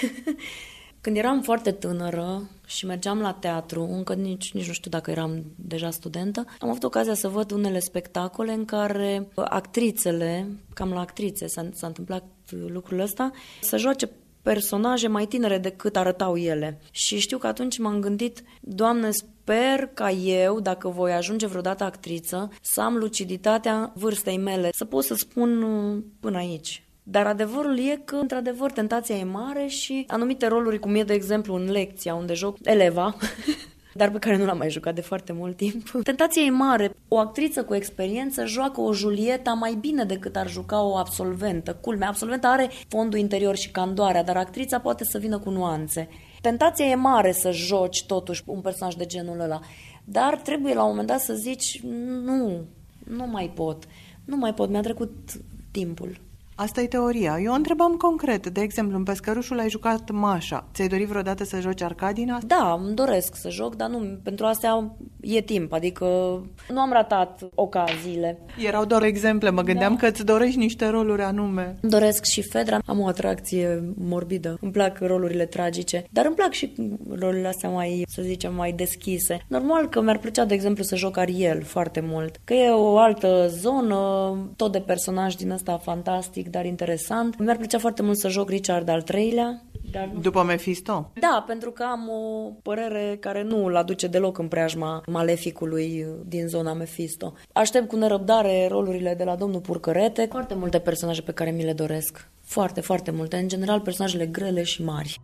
Când eram foarte tânără și mergeam la teatru, încă nici, nici nu știu dacă eram deja studentă, am avut ocazia să văd unele spectacole în care actrițele, cam la actrițe s-a, s-a întâmplat lucrul ăsta, să joace personaje mai tinere decât arătau ele. Și știu că atunci m-am gândit, Doamne, sper ca eu, dacă voi ajunge vreodată actriță, să am luciditatea vârstei mele, să pot să spun până aici. Dar adevărul e că, într-adevăr, tentația e mare și anumite roluri, cum e, de exemplu, în Lecția, unde joc eleva, dar pe care nu l-am mai jucat de foarte mult timp. Tentația e mare. O actriță cu experiență joacă o Julieta mai bine decât ar juca o absolventă. Culmea, absolventa are fondul interior și candoarea, dar actrița poate să vină cu nuanțe. Tentația e mare să joci totuși un personaj de genul ăla, dar trebuie la un moment dat să zici, nu, nu mai pot, nu mai pot, mi-a trecut timpul. Asta e teoria. Eu întrebam concret. De exemplu, în Pescărușul ai jucat Mașa. Ți-ai dorit vreodată să joci Arcadina? Da, îmi doresc să joc, dar nu, pentru astea e timp, adică nu am ratat ocaziile. Erau doar exemple, mă gândeam da. că îți dorești niște roluri anume. Îmi doresc și Fedra, am o atracție morbidă, îmi plac rolurile tragice, dar îmi plac și rolurile astea mai, să zicem, mai deschise. Normal că mi-ar plăcea, de exemplu, să joc Ariel foarte mult, că e o altă zonă, tot de personaj din ăsta fantastic, dar interesant. Mi-ar plăcea foarte mult să joc Richard al treilea. Dar nu... După Mephisto? Da, pentru că am o părere care nu îl aduce deloc în preajma maleficului din zona Mephisto. Aștept cu nerăbdare rolurile de la domnul Purcărete. Foarte multe personaje pe care mi le doresc. Foarte, foarte multe. În general, personajele grele și mari.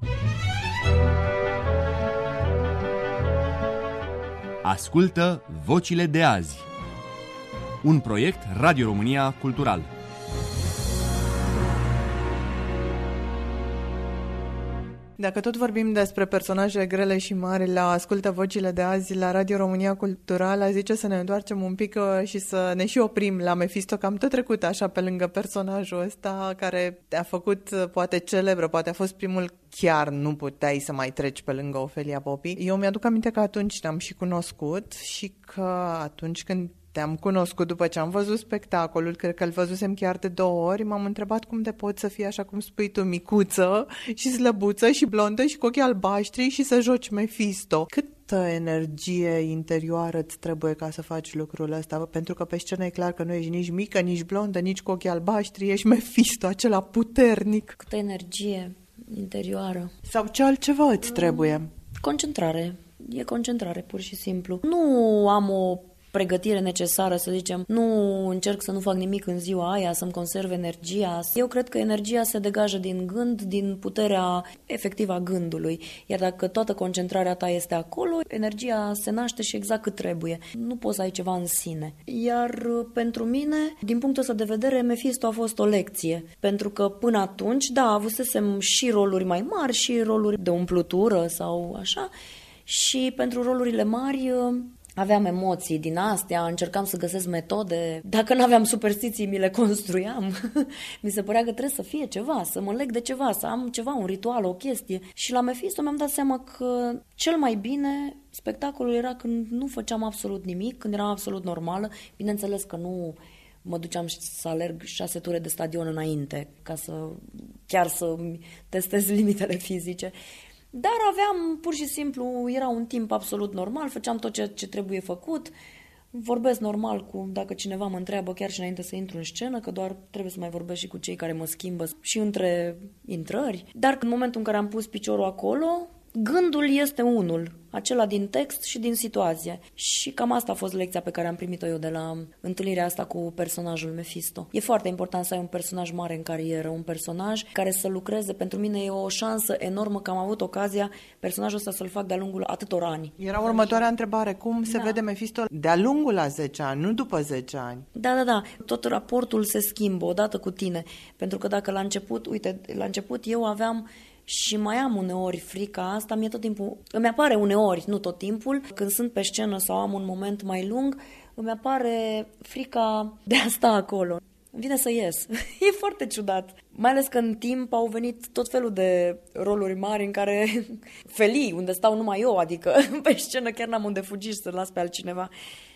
Ascultă Vocile de azi. Un proiect Radio România Cultural. Dacă tot vorbim despre personaje grele și mari la Ascultă Vocile de azi la Radio România Cultural, zice să ne întoarcem un pic și să ne și oprim la Mephisto, că am tot trecut așa pe lângă personajul ăsta care te-a făcut poate celebră, poate a fost primul, chiar nu puteai să mai treci pe lângă Ofelia Popi. Eu mi-aduc aminte că atunci te-am și cunoscut și că atunci când te-am cunoscut după ce am văzut spectacolul, cred că îl văzusem chiar de două ori, m-am întrebat cum de poți să fii așa cum spui tu, micuță și slăbuță și blondă și cu ochii albaștri și să joci Mephisto. Câtă energie interioară îți trebuie ca să faci lucrul ăsta? Pentru că pe scenă e clar că nu ești nici mică, nici blondă, nici cu ochii albaștri, ești Mephisto, acela puternic. Câtă energie interioară. Sau ce altceva îți trebuie? Concentrare. E concentrare, pur și simplu. Nu am o pregătire necesară, să zicem, nu încerc să nu fac nimic în ziua aia, să-mi conserv energia. Eu cred că energia se degajă din gând, din puterea efectivă a gândului. Iar dacă toată concentrarea ta este acolo, energia se naște și exact cât trebuie. Nu poți să ai ceva în sine. Iar pentru mine, din punctul ăsta de vedere, Mephisto a fost o lecție. Pentru că până atunci, da, avusesem și roluri mai mari și roluri de umplutură sau așa. Și pentru rolurile mari aveam emoții din astea, încercam să găsesc metode. Dacă nu aveam superstiții, mi le construiam. Mi se părea că trebuie să fie ceva, să mă leg de ceva, să am ceva, un ritual, o chestie. Și la Mephisto mi-am dat seama că cel mai bine spectacolul era când nu făceam absolut nimic, când eram absolut normală. Bineînțeles că nu mă duceam să alerg șase ture de stadion înainte, ca să chiar să testez limitele fizice. Dar aveam, pur și simplu, era un timp absolut normal, făceam tot ceea ce trebuie făcut, vorbesc normal cu, dacă cineva mă întreabă chiar și înainte să intru în scenă, că doar trebuie să mai vorbesc și cu cei care mă schimbă și între intrări. Dar în momentul în care am pus piciorul acolo, gândul este unul, acela din text și din situație. Și cam asta a fost lecția pe care am primit-o eu de la întâlnirea asta cu personajul Mephisto. E foarte important să ai un personaj mare în carieră, un personaj care să lucreze. Pentru mine e o șansă enormă că am avut ocazia personajul ăsta să-l fac de-a lungul atâtor ani. Era următoarea întrebare. Cum se da. vede Mephisto de-a lungul a zece ani, nu după zece ani? Da, da, da. Tot raportul se schimbă odată cu tine. Pentru că dacă la început, uite, la început eu aveam și mai am uneori frica asta, mie tot timpul, îmi apare uneori, nu tot timpul, când sunt pe scenă sau am un moment mai lung, îmi apare frica de a sta acolo. Îmi vine să ies. E foarte ciudat. Mai ales că în timp au venit tot felul de roluri mari în care felii, unde stau numai eu, adică pe scenă chiar n-am unde fugi să las pe altcineva.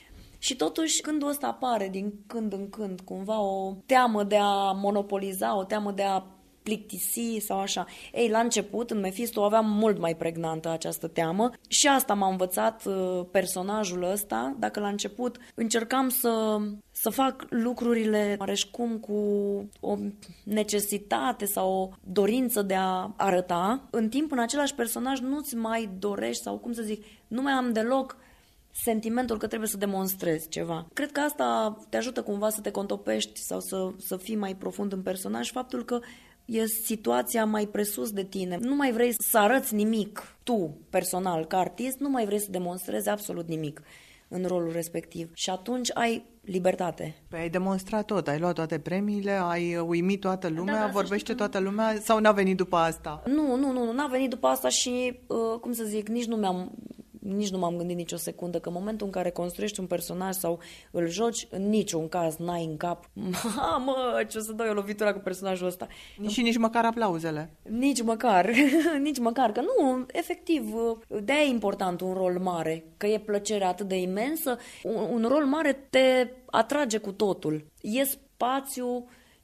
Și totuși, când ăsta apare din când în când, cumva o teamă de a monopoliza, o teamă de a plictisi sau așa. Ei, la început, în Mephisto, aveam mult mai pregnantă această teamă și asta m-a învățat uh, personajul ăsta. Dacă la început încercam să, să fac lucrurile oareșcum cu o necesitate sau o dorință de a arăta, în timp, în același personaj nu-ți mai dorești sau, cum să zic, nu mai am deloc sentimentul că trebuie să demonstrezi ceva. Cred că asta te ajută cumva să te contopești sau să, să fii mai profund în personaj, faptul că e situația mai presus de tine. Nu mai vrei să arăți nimic, tu, personal, ca artist, nu mai vrei să demonstrezi absolut nimic în rolul respectiv. Și atunci ai libertate. Păi ai demonstrat tot, ai luat toate premiile, ai uimit toată lumea, da, da, vorbește toată lumea sau n-a venit după asta? Nu, nu, nu, n-a venit după asta și, uh, cum să zic, nici nu mi-am nici nu m-am gândit nicio secundă că în momentul în care construiești un personaj sau îl joci, în niciun caz n-ai în cap, mamă, ce o să dau eu lovitura cu personajul ăsta. Și nici măcar aplauzele. Nici măcar, nici măcar, că nu, efectiv, de-aia e important un rol mare, că e plăcerea atât de imensă, un, un rol mare te atrage cu totul, e spațiu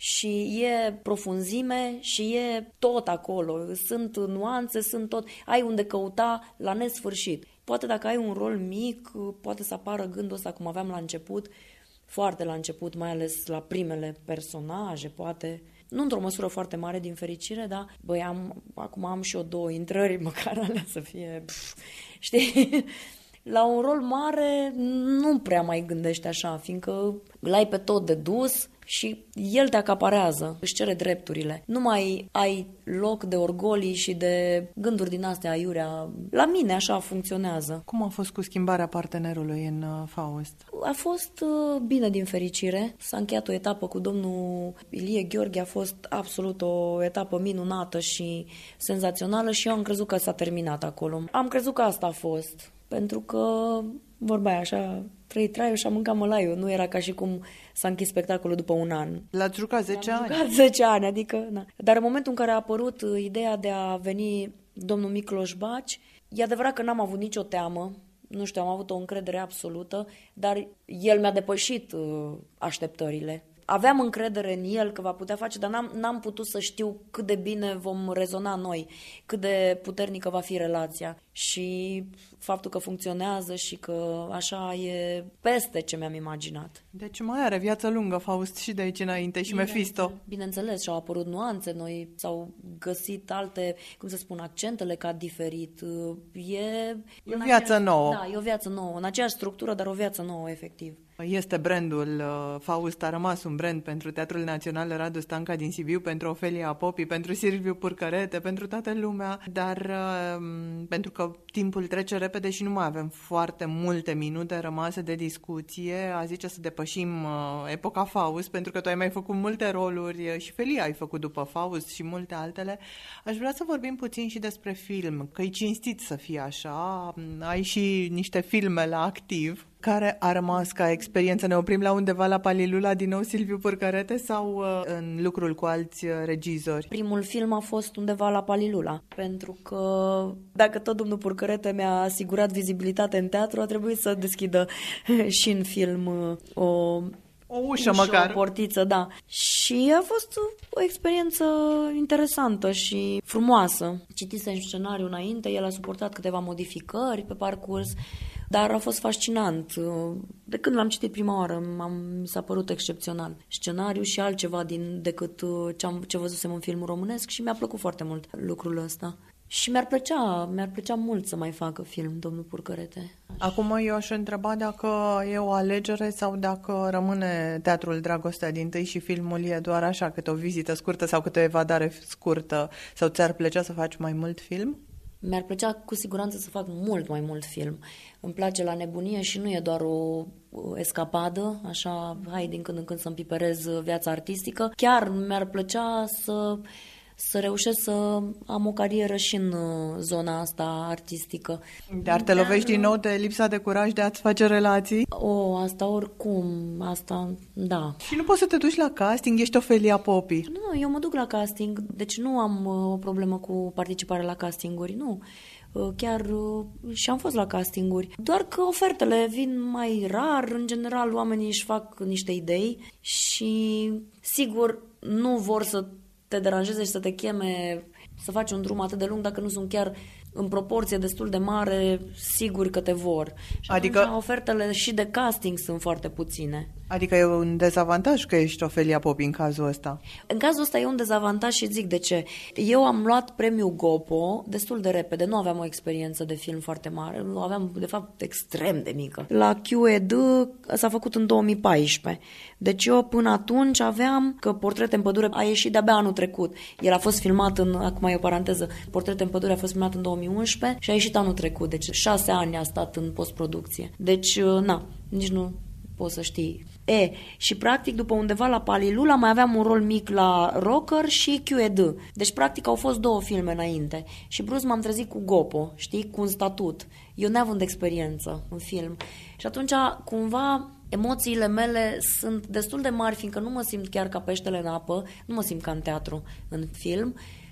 și e profunzime și e tot acolo, sunt nuanțe, sunt tot, ai unde căuta la nesfârșit. Poate dacă ai un rol mic, poate să apară gândul ăsta cum aveam la început, foarte la început, mai ales la primele personaje, poate, nu într-o măsură foarte mare din fericire, dar băi, am, acum am și eu două intrări, măcar alea să fie, pf, știi... La un rol mare nu prea mai gândești așa, fiindcă îl ai pe tot de dus și el te acaparează, își cere drepturile. Nu mai ai loc de orgolii și de gânduri din astea aiurea. La mine așa funcționează. Cum a fost cu schimbarea partenerului în uh, Faust? A fost uh, bine din fericire. S-a încheiat o etapă cu domnul Ilie Gheorghe, a fost absolut o etapă minunată și senzațională și eu am crezut că s-a terminat acolo. Am crezut că asta a fost. Pentru că, vorba aia, așa, trăi traiul și am mâncat mălaiul. Nu era ca și cum s-a închis spectacolul după un an. L-ați jucat zece ani? L-am jucat zece ani, adică, na. Dar în momentul în care a apărut ideea de a veni domnul Micloș Baci, e adevărat că n-am avut nicio teamă, nu știu, am avut o încredere absolută, dar el mi-a depășit uh, așteptările. Aveam încredere în el că va putea face, dar n-am, n-am putut să știu cât de bine vom rezona noi, cât de puternică va fi relația. Și faptul că funcționează și că așa e peste ce mi-am imaginat. Deci mai are viață lungă Faust și de aici înainte și Bine, Mephisto. Bineînțeles, și-au apărut nuanțe noi, s-au găsit alte, cum să spun, accentele ca diferit. E, e o viață aceeași, nouă. Da, e o viață nouă, în aceeași structură, dar o viață nouă, efectiv. Este brandul Faust, a rămas un brand pentru Teatrul Național Radu Stanca din Sibiu, pentru Ofelia Popi, pentru Silviu Purcărete, pentru toată lumea, dar pentru că timpul trece repede și nu mai avem foarte multe minute rămase de discuție, a zice să depășim epoca Faust, pentru că tu ai mai făcut multe roluri și Felia ai făcut după Faust și multe altele. Aș vrea să vorbim puțin și despre film, că e cinstit să fie așa, ai și niște filme la activ. Care a rămas ca experiență? Ne oprim la undeva la Palilula, din nou Silviu Purcărete, sau uh, în lucrul cu alți uh, regizori? Primul film a fost undeva la Palilula, pentru că dacă tot domnul Purcărete mi-a asigurat vizibilitate în teatru, a trebuit să deschidă și în film uh, o... O ușă, ușă măcar. O portiță, da. Și a fost o experiență interesantă și frumoasă. Citisem scenariul înainte, el a suportat câteva modificări pe parcurs, dar a fost fascinant. De când l-am citit prima oară, m-am, mi s-a părut excepțional. Scenariu și altceva din, decât ce, am, ce văzusem în filmul românesc și mi-a plăcut foarte mult lucrul ăsta. Și mi-ar plăcea, mi-ar plăcea mult să mai facă film, domnul Purcărete. Acum eu aș întreba dacă e o alegere sau dacă rămâne Teatrul Dragostea dintâi și filmul e doar așa, câte o vizită scurtă sau câte o evadare scurtă, sau ți-ar plăcea să faci mai mult film? Mi-ar plăcea cu siguranță să fac mult mai mult film. Îmi place la nebunie și nu e doar o escapadă, așa, hai din când în când să-mi piperez viața artistică. Chiar mi-ar plăcea să... să reușesc să am o carieră și în zona asta artistică. Dar te lovești din nou de lipsa de curaj de a-ți face relații? O, asta oricum, asta, da. Și nu poți să te duci la casting? Ești Ofelia Popi. Nu, eu mă duc la casting, deci nu am o problemă cu participarea la castinguri, nu. Chiar și am fost la castinguri. Doar că ofertele vin mai rar, în general oamenii își fac niște idei și sigur nu vor să te deranjeze și să te cheme să faci un drum atât de lung dacă nu sunt chiar în proporție destul de mare, sigur că te vor. Și adică atunci, ofertele și de casting sunt foarte puține. Adică e un dezavantaj că ești Ofelia Popi în cazul ăsta? În cazul ăsta e un dezavantaj și zic de ce. Eu am luat premiul Gopo destul de repede, nu aveam o experiență de film foarte mare, o aveam de fapt extrem de mică. La Q E D s-a făcut în două mii paisprezece. Deci eu până atunci aveam că Portrete în pădure a ieșit de-abia anul trecut. El a fost filmat în, acum e o paranteză, Portrete în pădure a fost filmat în două mii unsprezece și a ieșit anul trecut. Deci șase ani a stat în postproducție. Deci, na, nici nu poți să știi E, și practic după undeva la Palilula mai aveam un rol mic la Rocker și Q E D. Deci practic au fost două filme înainte. Și brusc m-am trezit cu Gopo, știi, cu un statut. Eu neavând experiență în film. Și atunci cumva emoțiile mele sunt destul de mari, fiindcă nu mă simt chiar ca peștele în apă, nu mă simt ca în teatru, în film,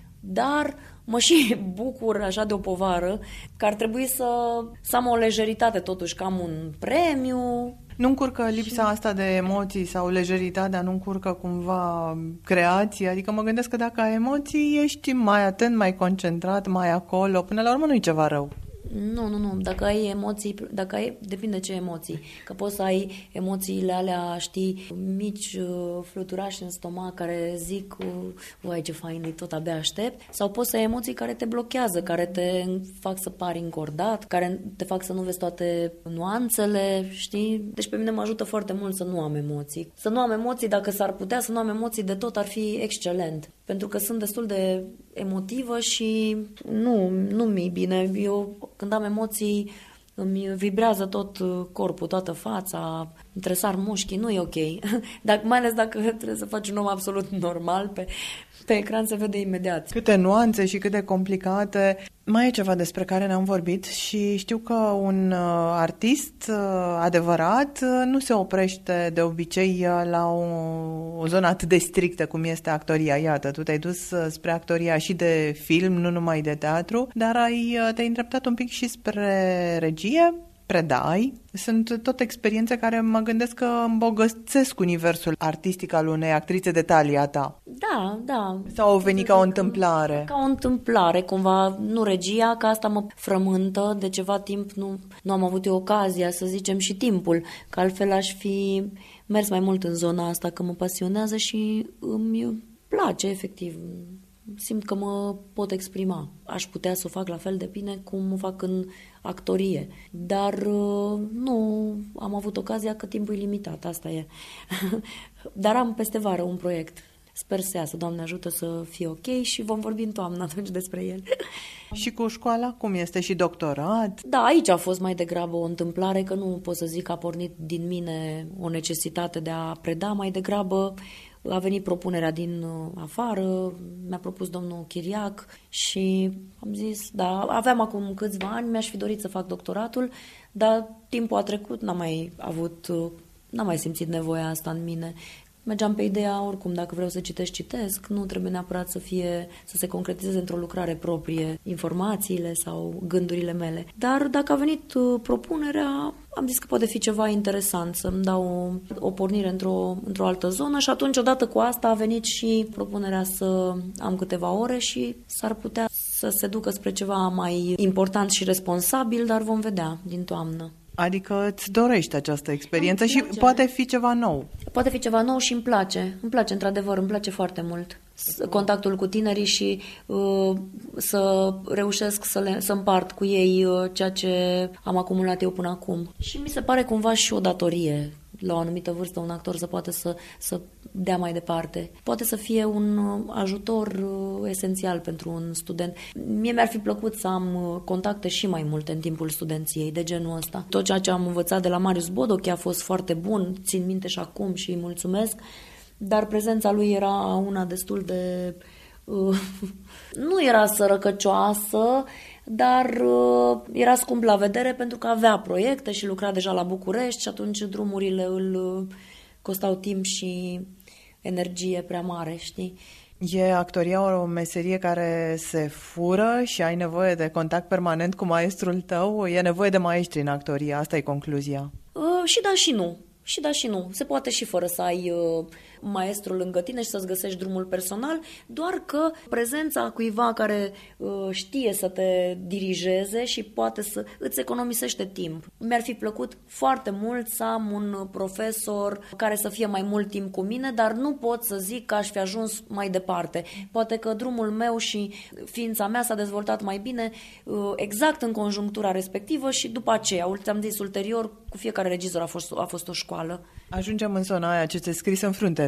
dar mă și bucur așa de o povară, că ar trebui să, să am o lejeritate totuși, că am un premiu. Nu încurcă lipsa asta de emoții sau lejeritatea, nu încurcă cumva creația? Adică mă gândesc că dacă ai emoții, ești mai atent, mai concentrat, mai acolo. Până la urmă nu e ceva rău. Nu, nu, nu. Dacă ai emoții, dacă ai, depinde ce emoții. Că poți să ai emoțiile alea, știi, mici uh, fluturași în stomac care zic, uai ce fain, tot abia aștept. Sau poți să ai emoții care te blochează, care te fac să pari încordat, care te fac să nu vezi toate nuanțele, știi? Deci pe mine mă ajută foarte mult să nu am emoții. Să nu am emoții, dacă s-ar putea să nu am emoții de tot, ar fi excelent. Pentru că sunt destul de emotivă și nu, nu mi-e bine. Eu când am emoții îmi vibrează tot corpul, toată fața, îmi tresar mușchii, nu e ok. Dar, mai ales dacă trebuie să faci un om absolut normal, pe, pe ecran se vede imediat. Câte nuanțe și câte complicate. Mai e ceva despre care ne-am vorbit și știu că un uh, artist uh, adevărat uh, nu se oprește de obicei uh, la o, o zonă atât de strictă cum este actoria. Iată, tu te-ai dus uh, spre actoria și de film, nu numai de teatru, dar ai, uh, te-ai îndreptat un pic și spre regie, predai. Sunt tot experiențe care mă gândesc că îmbogățesc universul artistic al unei actrițe de talia ta. Da, da. Sau au venit ca o întâmplare? Ca o întâmplare, cumva, nu regia, că asta mă frământă, de ceva timp nu, nu am avut eu ocazia, să zicem, și timpul, că altfel aș fi mers mai mult în zona asta, că mă pasionează și îmi place, efectiv. Simt că mă pot exprima. Aș putea să o fac la fel de bine cum o fac în actorie. Dar nu am avut ocazia, că timpul e limitat, asta e. Dar am peste vară un proiect. Sper să iasă, Doamne ajută să fie ok și vom vorbi în toamnă atunci despre el. Și cu școala, cum este? Și doctorat? Da, aici a fost mai degrabă o întâmplare, că nu pot să zic că a pornit din mine o necesitate de a preda, mai degrabă a venit propunerea din afară, mi-a propus domnul Chiriac și am zis, da, aveam acum câțiva ani, mi-aș fi dorit să fac doctoratul, dar timpul a trecut, n-am mai avut, n-am mai simțit nevoia asta în mine. Mergeam pe ideea, oricum, dacă vreau să citesc, citesc, nu trebuie neapărat să fie, să se concretizeze într-o lucrare proprie informațiile sau gândurile mele. Dar dacă a venit uh, propunerea, am zis că poate fi ceva interesant, să-mi dau o, o pornire într-o, într-o altă zonă și atunci, odată cu asta, a venit și propunerea să am câteva ore și s-ar putea să se ducă spre ceva mai important și responsabil, dar vom vedea din toamnă. Adică îți dorești această experiență și poate fi ceva nou. Poate fi ceva nou și îmi place. Îmi place, într-adevăr, îmi place foarte mult contactul cu tinerii și uh, să reușesc să, le, să împart cu ei uh, ceea ce am acumulat eu până acum. Și mi se pare cumva și o datorie la o anumită vârstă un actor să poată să, să dea mai departe. Poate să fie un ajutor uh, esențial pentru un student. Mie mi-ar fi plăcut să am contacte și mai multe în timpul studenției de genul ăsta. Tot ceea ce am învățat de la Marius Bodochi a fost foarte bun, țin minte și acum și îi mulțumesc, dar prezența lui era una destul de... Uh, nu era sărăcăcioasă, dar uh, era scump la vedere pentru că avea proiecte și lucra deja la București și atunci drumurile îl uh, costau timp și energie prea mare, știi? E actoria o meserie care se fură și ai nevoie de contact permanent cu maestrul tău? E nevoie de maestri în actorie, asta e concluzia. Uh, și da și nu. Și da și nu. Se poate și fără să ai uh, maestrul lângă tine și să-ți găsești drumul personal, doar că prezența cuiva care uh, știe să te dirigeze și poate să îți economisește timp. Mi-ar fi plăcut foarte mult să am un profesor care să fie mai mult timp cu mine, dar nu pot să zic că aș fi ajuns mai departe. Poate că drumul meu și ființa mea s-a dezvoltat mai bine uh, exact în conjunctura respectivă și după aceea, ți-am zis ulterior, cu fiecare regizor a fost, a fost o școală. Ajungem în zona aia ce ți-e scris în frunte.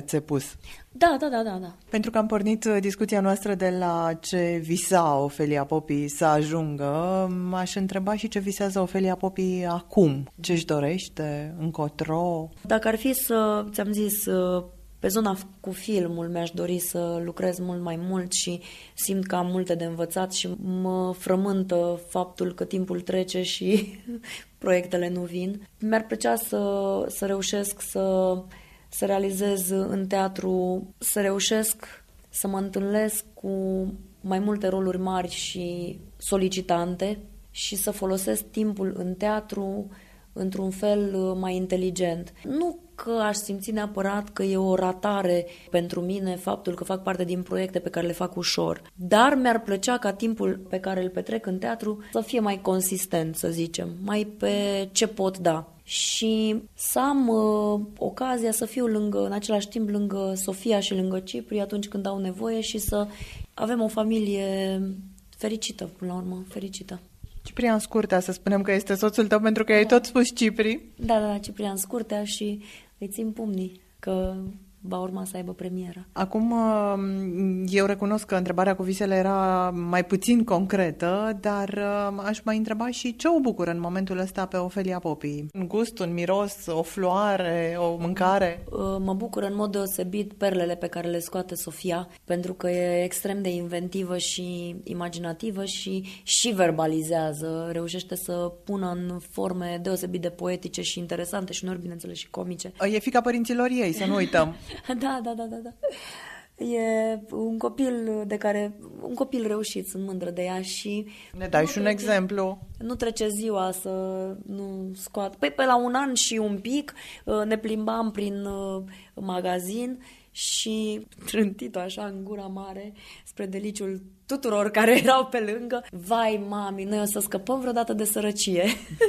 pus. Da, da, da, da, da. Pentru că am pornit discuția noastră de la ce visa Ofelia Popi să ajungă, m-aș întreba și ce visează Ofelia Popi acum. Ce-și dorește, încotro? Dacă ar fi să, ți-am zis, pe zona cu filmul mi-aș dori să lucrez mult mai mult și simt că am multe de învățat și mă frământă faptul că timpul trece și proiectele nu vin. Mi-ar plăcea să, să reușesc să, să realizez în teatru, să reușesc să mă întâlnesc cu mai multe roluri mari și solicitante și să folosesc timpul în teatru într-un fel mai inteligent. Nu că aș simți neapărat că e o ratare pentru mine faptul că fac parte din proiecte pe care le fac ușor, dar mi-ar plăcea ca timpul pe care îl petrec în teatru să fie mai consistent, să zicem, mai pe ce pot da. Și să am uh, ocazia să fiu lângă, în același timp lângă Sofia și lângă Cipri atunci când au nevoie și să avem o familie fericită, până la urmă, fericită. Ciprian Scurtea, să spunem că este soțul tău, pentru că ai tot spus Cipri. Da, da, Ciprian Scurtea și îi țin pumnii că va urma să aibă premiera. Acum, eu recunosc că întrebarea cu visele era mai puțin concretă, dar aș mai întreba și ce o bucură în momentul ăsta pe Ofelia Popi? Un gust, un miros, o floare, o mâncare? Mă bucură în mod deosebit perlele pe care le scoate Sofia, pentru că e extrem de inventivă și imaginativă și și verbalizează, reușește să pună în forme deosebit de poetice și interesante și uneori, bineînțeles, și comice. E fiica părinților ei, să nu uităm. Da, da, da, da, da. E un copil de care, un copil reușit, sunt mândră de ea și... Ne dai și un trece, exemplu. Nu trece ziua să nu scoat. Păi pe la un an și un pic ne plimbam prin magazin și trântit așa în gura mare spre deliciul tuturor care erau pe lângă. Vai, mami, noi o să scăpăm vreodată de sărăcie.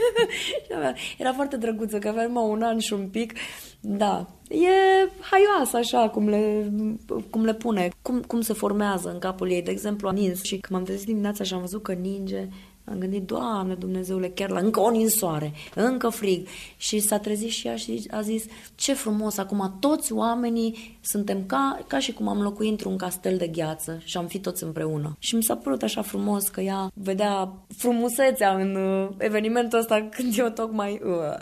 Era foarte drăguță că aveam un an și un pic. Da, e haioasă așa cum le, cum le pune, cum, cum se formează în capul ei. De exemplu, a nins și când m-am trezit dimineața și am văzut că ninge, am gândit, Doamne Dumnezeule, chiar la încă o ninsoare, încă frig. Și s-a trezit și ea și a zis, ce frumos, acum toți oamenii suntem ca, ca și cum am locuit într-un castel de gheață și am fi toți împreună. Și mi s-a părut așa frumos că ea vedea frumusețea în uh, evenimentul ăsta când eu tocmai... Uh.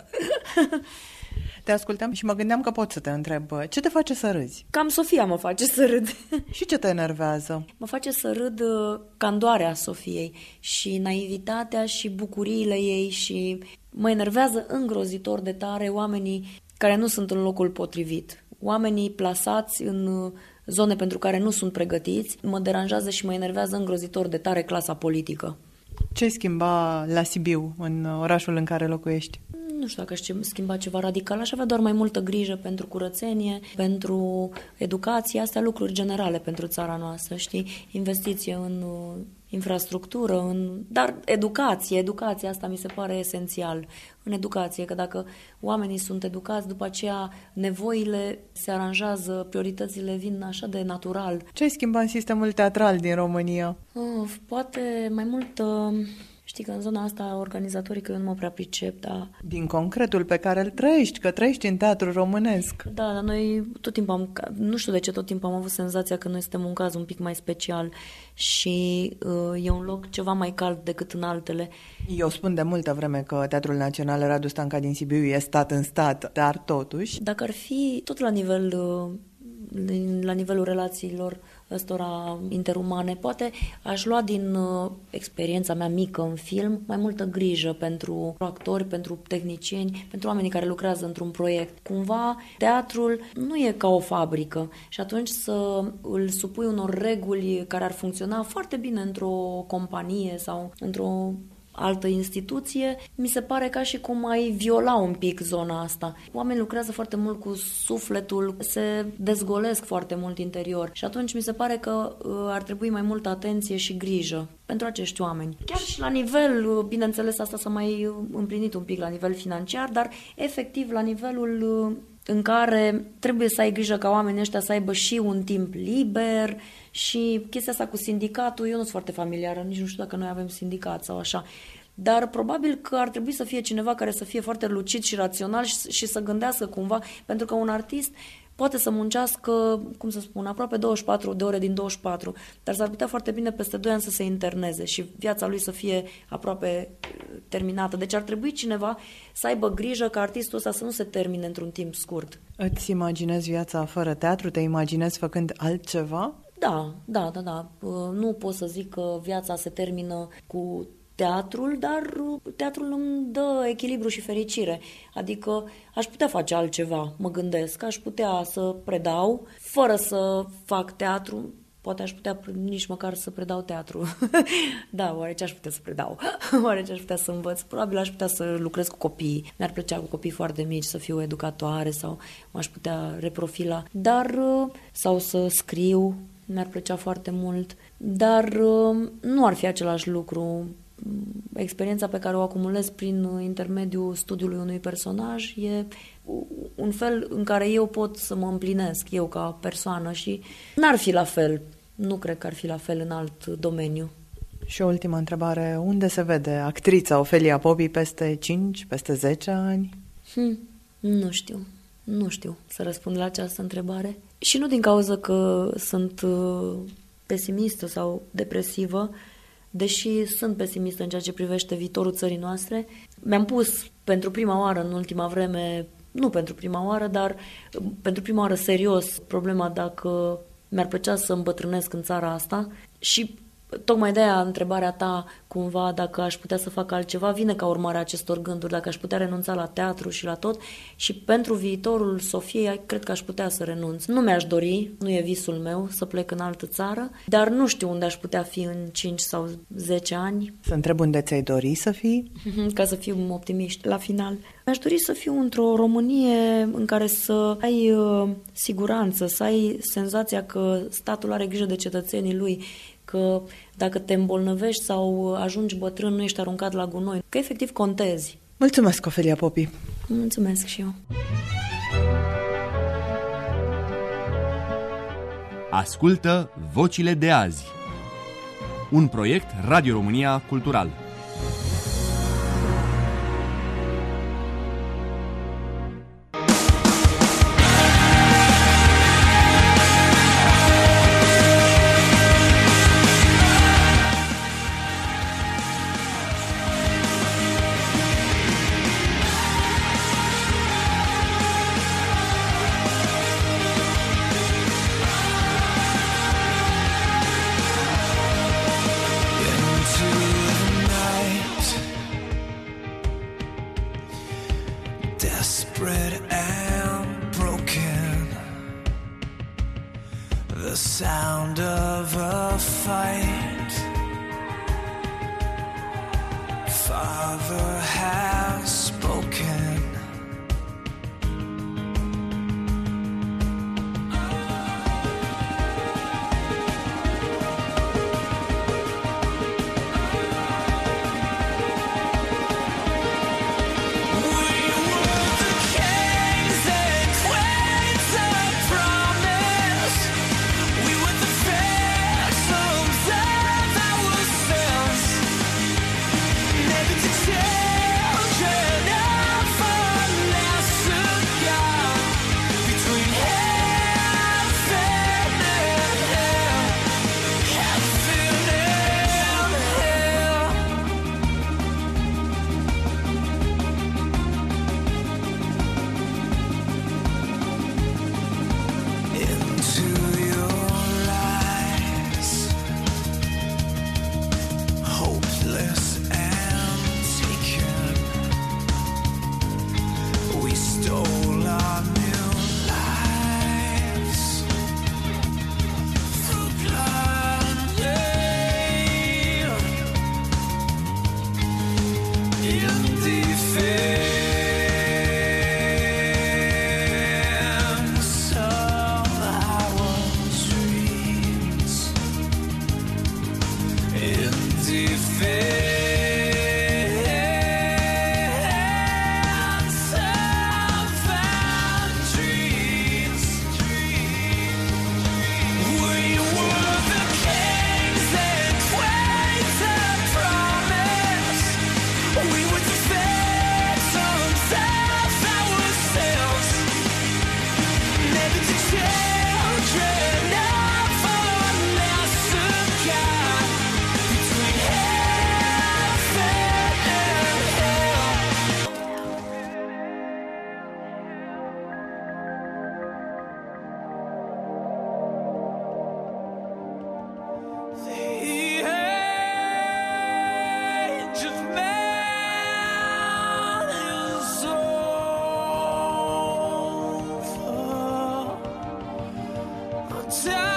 Te ascultam și mă gândeam că pot să te întreb, ce te face să râzi? Cam Sofia mă face să râd. Și ce te enervează? Mă face să râd candoarea Sofiei și naivitatea și bucuriile ei și mă enervează îngrozitor de tare oamenii care nu sunt în locul potrivit. Oamenii plasați în zone pentru care nu sunt pregătiți. Mă deranjează și mă enervează îngrozitor de tare clasa politică. Ce schimba la Sibiu, în orașul în care locuiești? Nu știu dacă aș schimba ceva radical, aș avea doar mai multă grijă pentru curățenie, pentru educație, astea lucruri generale pentru țara noastră, știi? Investiție în uh, infrastructură, în... dar educație, educația asta mi se pare esențial. În educație, că dacă oamenii sunt educați, după aceea nevoile se aranjează, prioritățile vin așa de natural. Ce ai schimbat în sistemul teatral din România? Uh, poate mai mult... Uh, Știi că în zona asta organizatorică eu nu mă prea pricep, dar... Din concretul pe care îl trăiești, că trăiești în teatru românesc. Da, dar noi tot timpul am... Nu știu de ce tot timpul am avut senzația că noi suntem un caz un pic mai special și uh, e un loc ceva mai cald decât în altele. Eu spun de multă vreme că Teatrul Național Radu Stanca din Sibiu e stat în stat, dar totuși... Dacă ar fi tot la nivel... Uh, la nivelul relațiilor ăstora interumane, poate aș lua din uh, experiența mea mică în film mai multă grijă pentru actori, pentru tehnicieni, pentru oamenii care lucrează într-un proiect. Cumva teatrul nu e ca o fabrică și atunci să îl supui unor reguli care ar funcționa foarte bine într-o companie sau într-o altă instituție, mi se pare ca și cum ai viola un pic zona asta. Oamenii lucrează foarte mult cu sufletul, se dezgolesc foarte mult interior și atunci mi se pare că uh, ar trebui mai multă atenție și grijă pentru acești oameni. Chiar și la nivel, uh, bineînțeles, asta s-a mai împlinit un pic la nivel financiar, dar efectiv la nivelul uh, în care trebuie să ai grijă ca oamenii ăștia să aibă și un timp liber și chestia asta cu sindicatul, eu nu sunt foarte familiară, nici nu știu dacă noi avem sindicat sau așa, dar probabil că ar trebui să fie cineva care să fie foarte lucid și rațional și, și să gândească cumva, pentru că un artist poate să muncească, cum să spun, aproape douăzeci și patru de ore din douăzeci și patru, dar s-ar putea foarte bine peste doi ani să se interneze și viața lui să fie aproape terminată. Deci ar trebui cineva să aibă grijă ca artistul ăsta să nu se termine într-un timp scurt. Îți imaginezi viața fără teatru? Te imaginezi făcând altceva? Da, da, da, da. Nu pot să zic că viața se termină cu teatrul, dar teatrul îmi dă echilibru și fericire. Adică aș putea face altceva, mă gândesc. Aș putea să predau, fără să fac teatru. Poate aș putea nici măcar să predau teatru. Da, oare ce aș putea să predau? Oare ce aș putea să învăț? Probabil aș putea să lucrez cu copii. Mi-ar plăcea cu copii foarte mici să fiu educatoare sau m-aș putea reprofila. Dar, sau să scriu, mi-ar plăcea foarte mult. Dar nu ar fi același lucru. Experiența pe care o acumulez prin intermediul studiului unui personaj e un fel în care eu pot să mă împlinesc, eu ca persoană, și n-ar fi la fel. Nu cred că ar fi la fel în alt domeniu. Și o ultimă întrebare. Unde se vede actrița Ofelia Popi peste cinci, peste zece ani? Hmm, nu știu. Nu știu să răspund la această întrebare. Și nu din cauza că sunt pesimistă sau depresivă, deși sunt pesimistă în ceea ce privește viitorul țării noastre. Mi-am pus pentru prima oară în ultima vreme, nu pentru prima oară, dar pentru prima oară serios, problema dacă mi-ar plăcea să îmbătrânesc în țara asta și tocmai de aia întrebarea ta, cumva, dacă aș putea să fac altceva, vine ca urmare a acestor gânduri, dacă aș putea renunța la teatru și la tot, și pentru viitorul Sofiei cred că aș putea să renunț. Nu mi-aș dori, nu e visul meu să plec în altă țară, dar nu știu unde aș putea fi în cinci sau zece ani. Să întreb unde ți-ai dori să fii? Ca să fiu optimiști la final. Mi-aș dori să fiu într-o Românie în care să ai uh, siguranță, să ai senzația că statul are grijă de cetățenii lui, că dacă te îmbolnăvești sau ajungi bătrân, nu ești aruncat la gunoi, că efectiv contezi. Mulțumesc, Ofelia Popi! Mulțumesc și eu! Ascultă Vocile de azi, un proiect Radio România Cultural. Desperate and broken, the sound of a fight. Father has spoken. Never to change. time.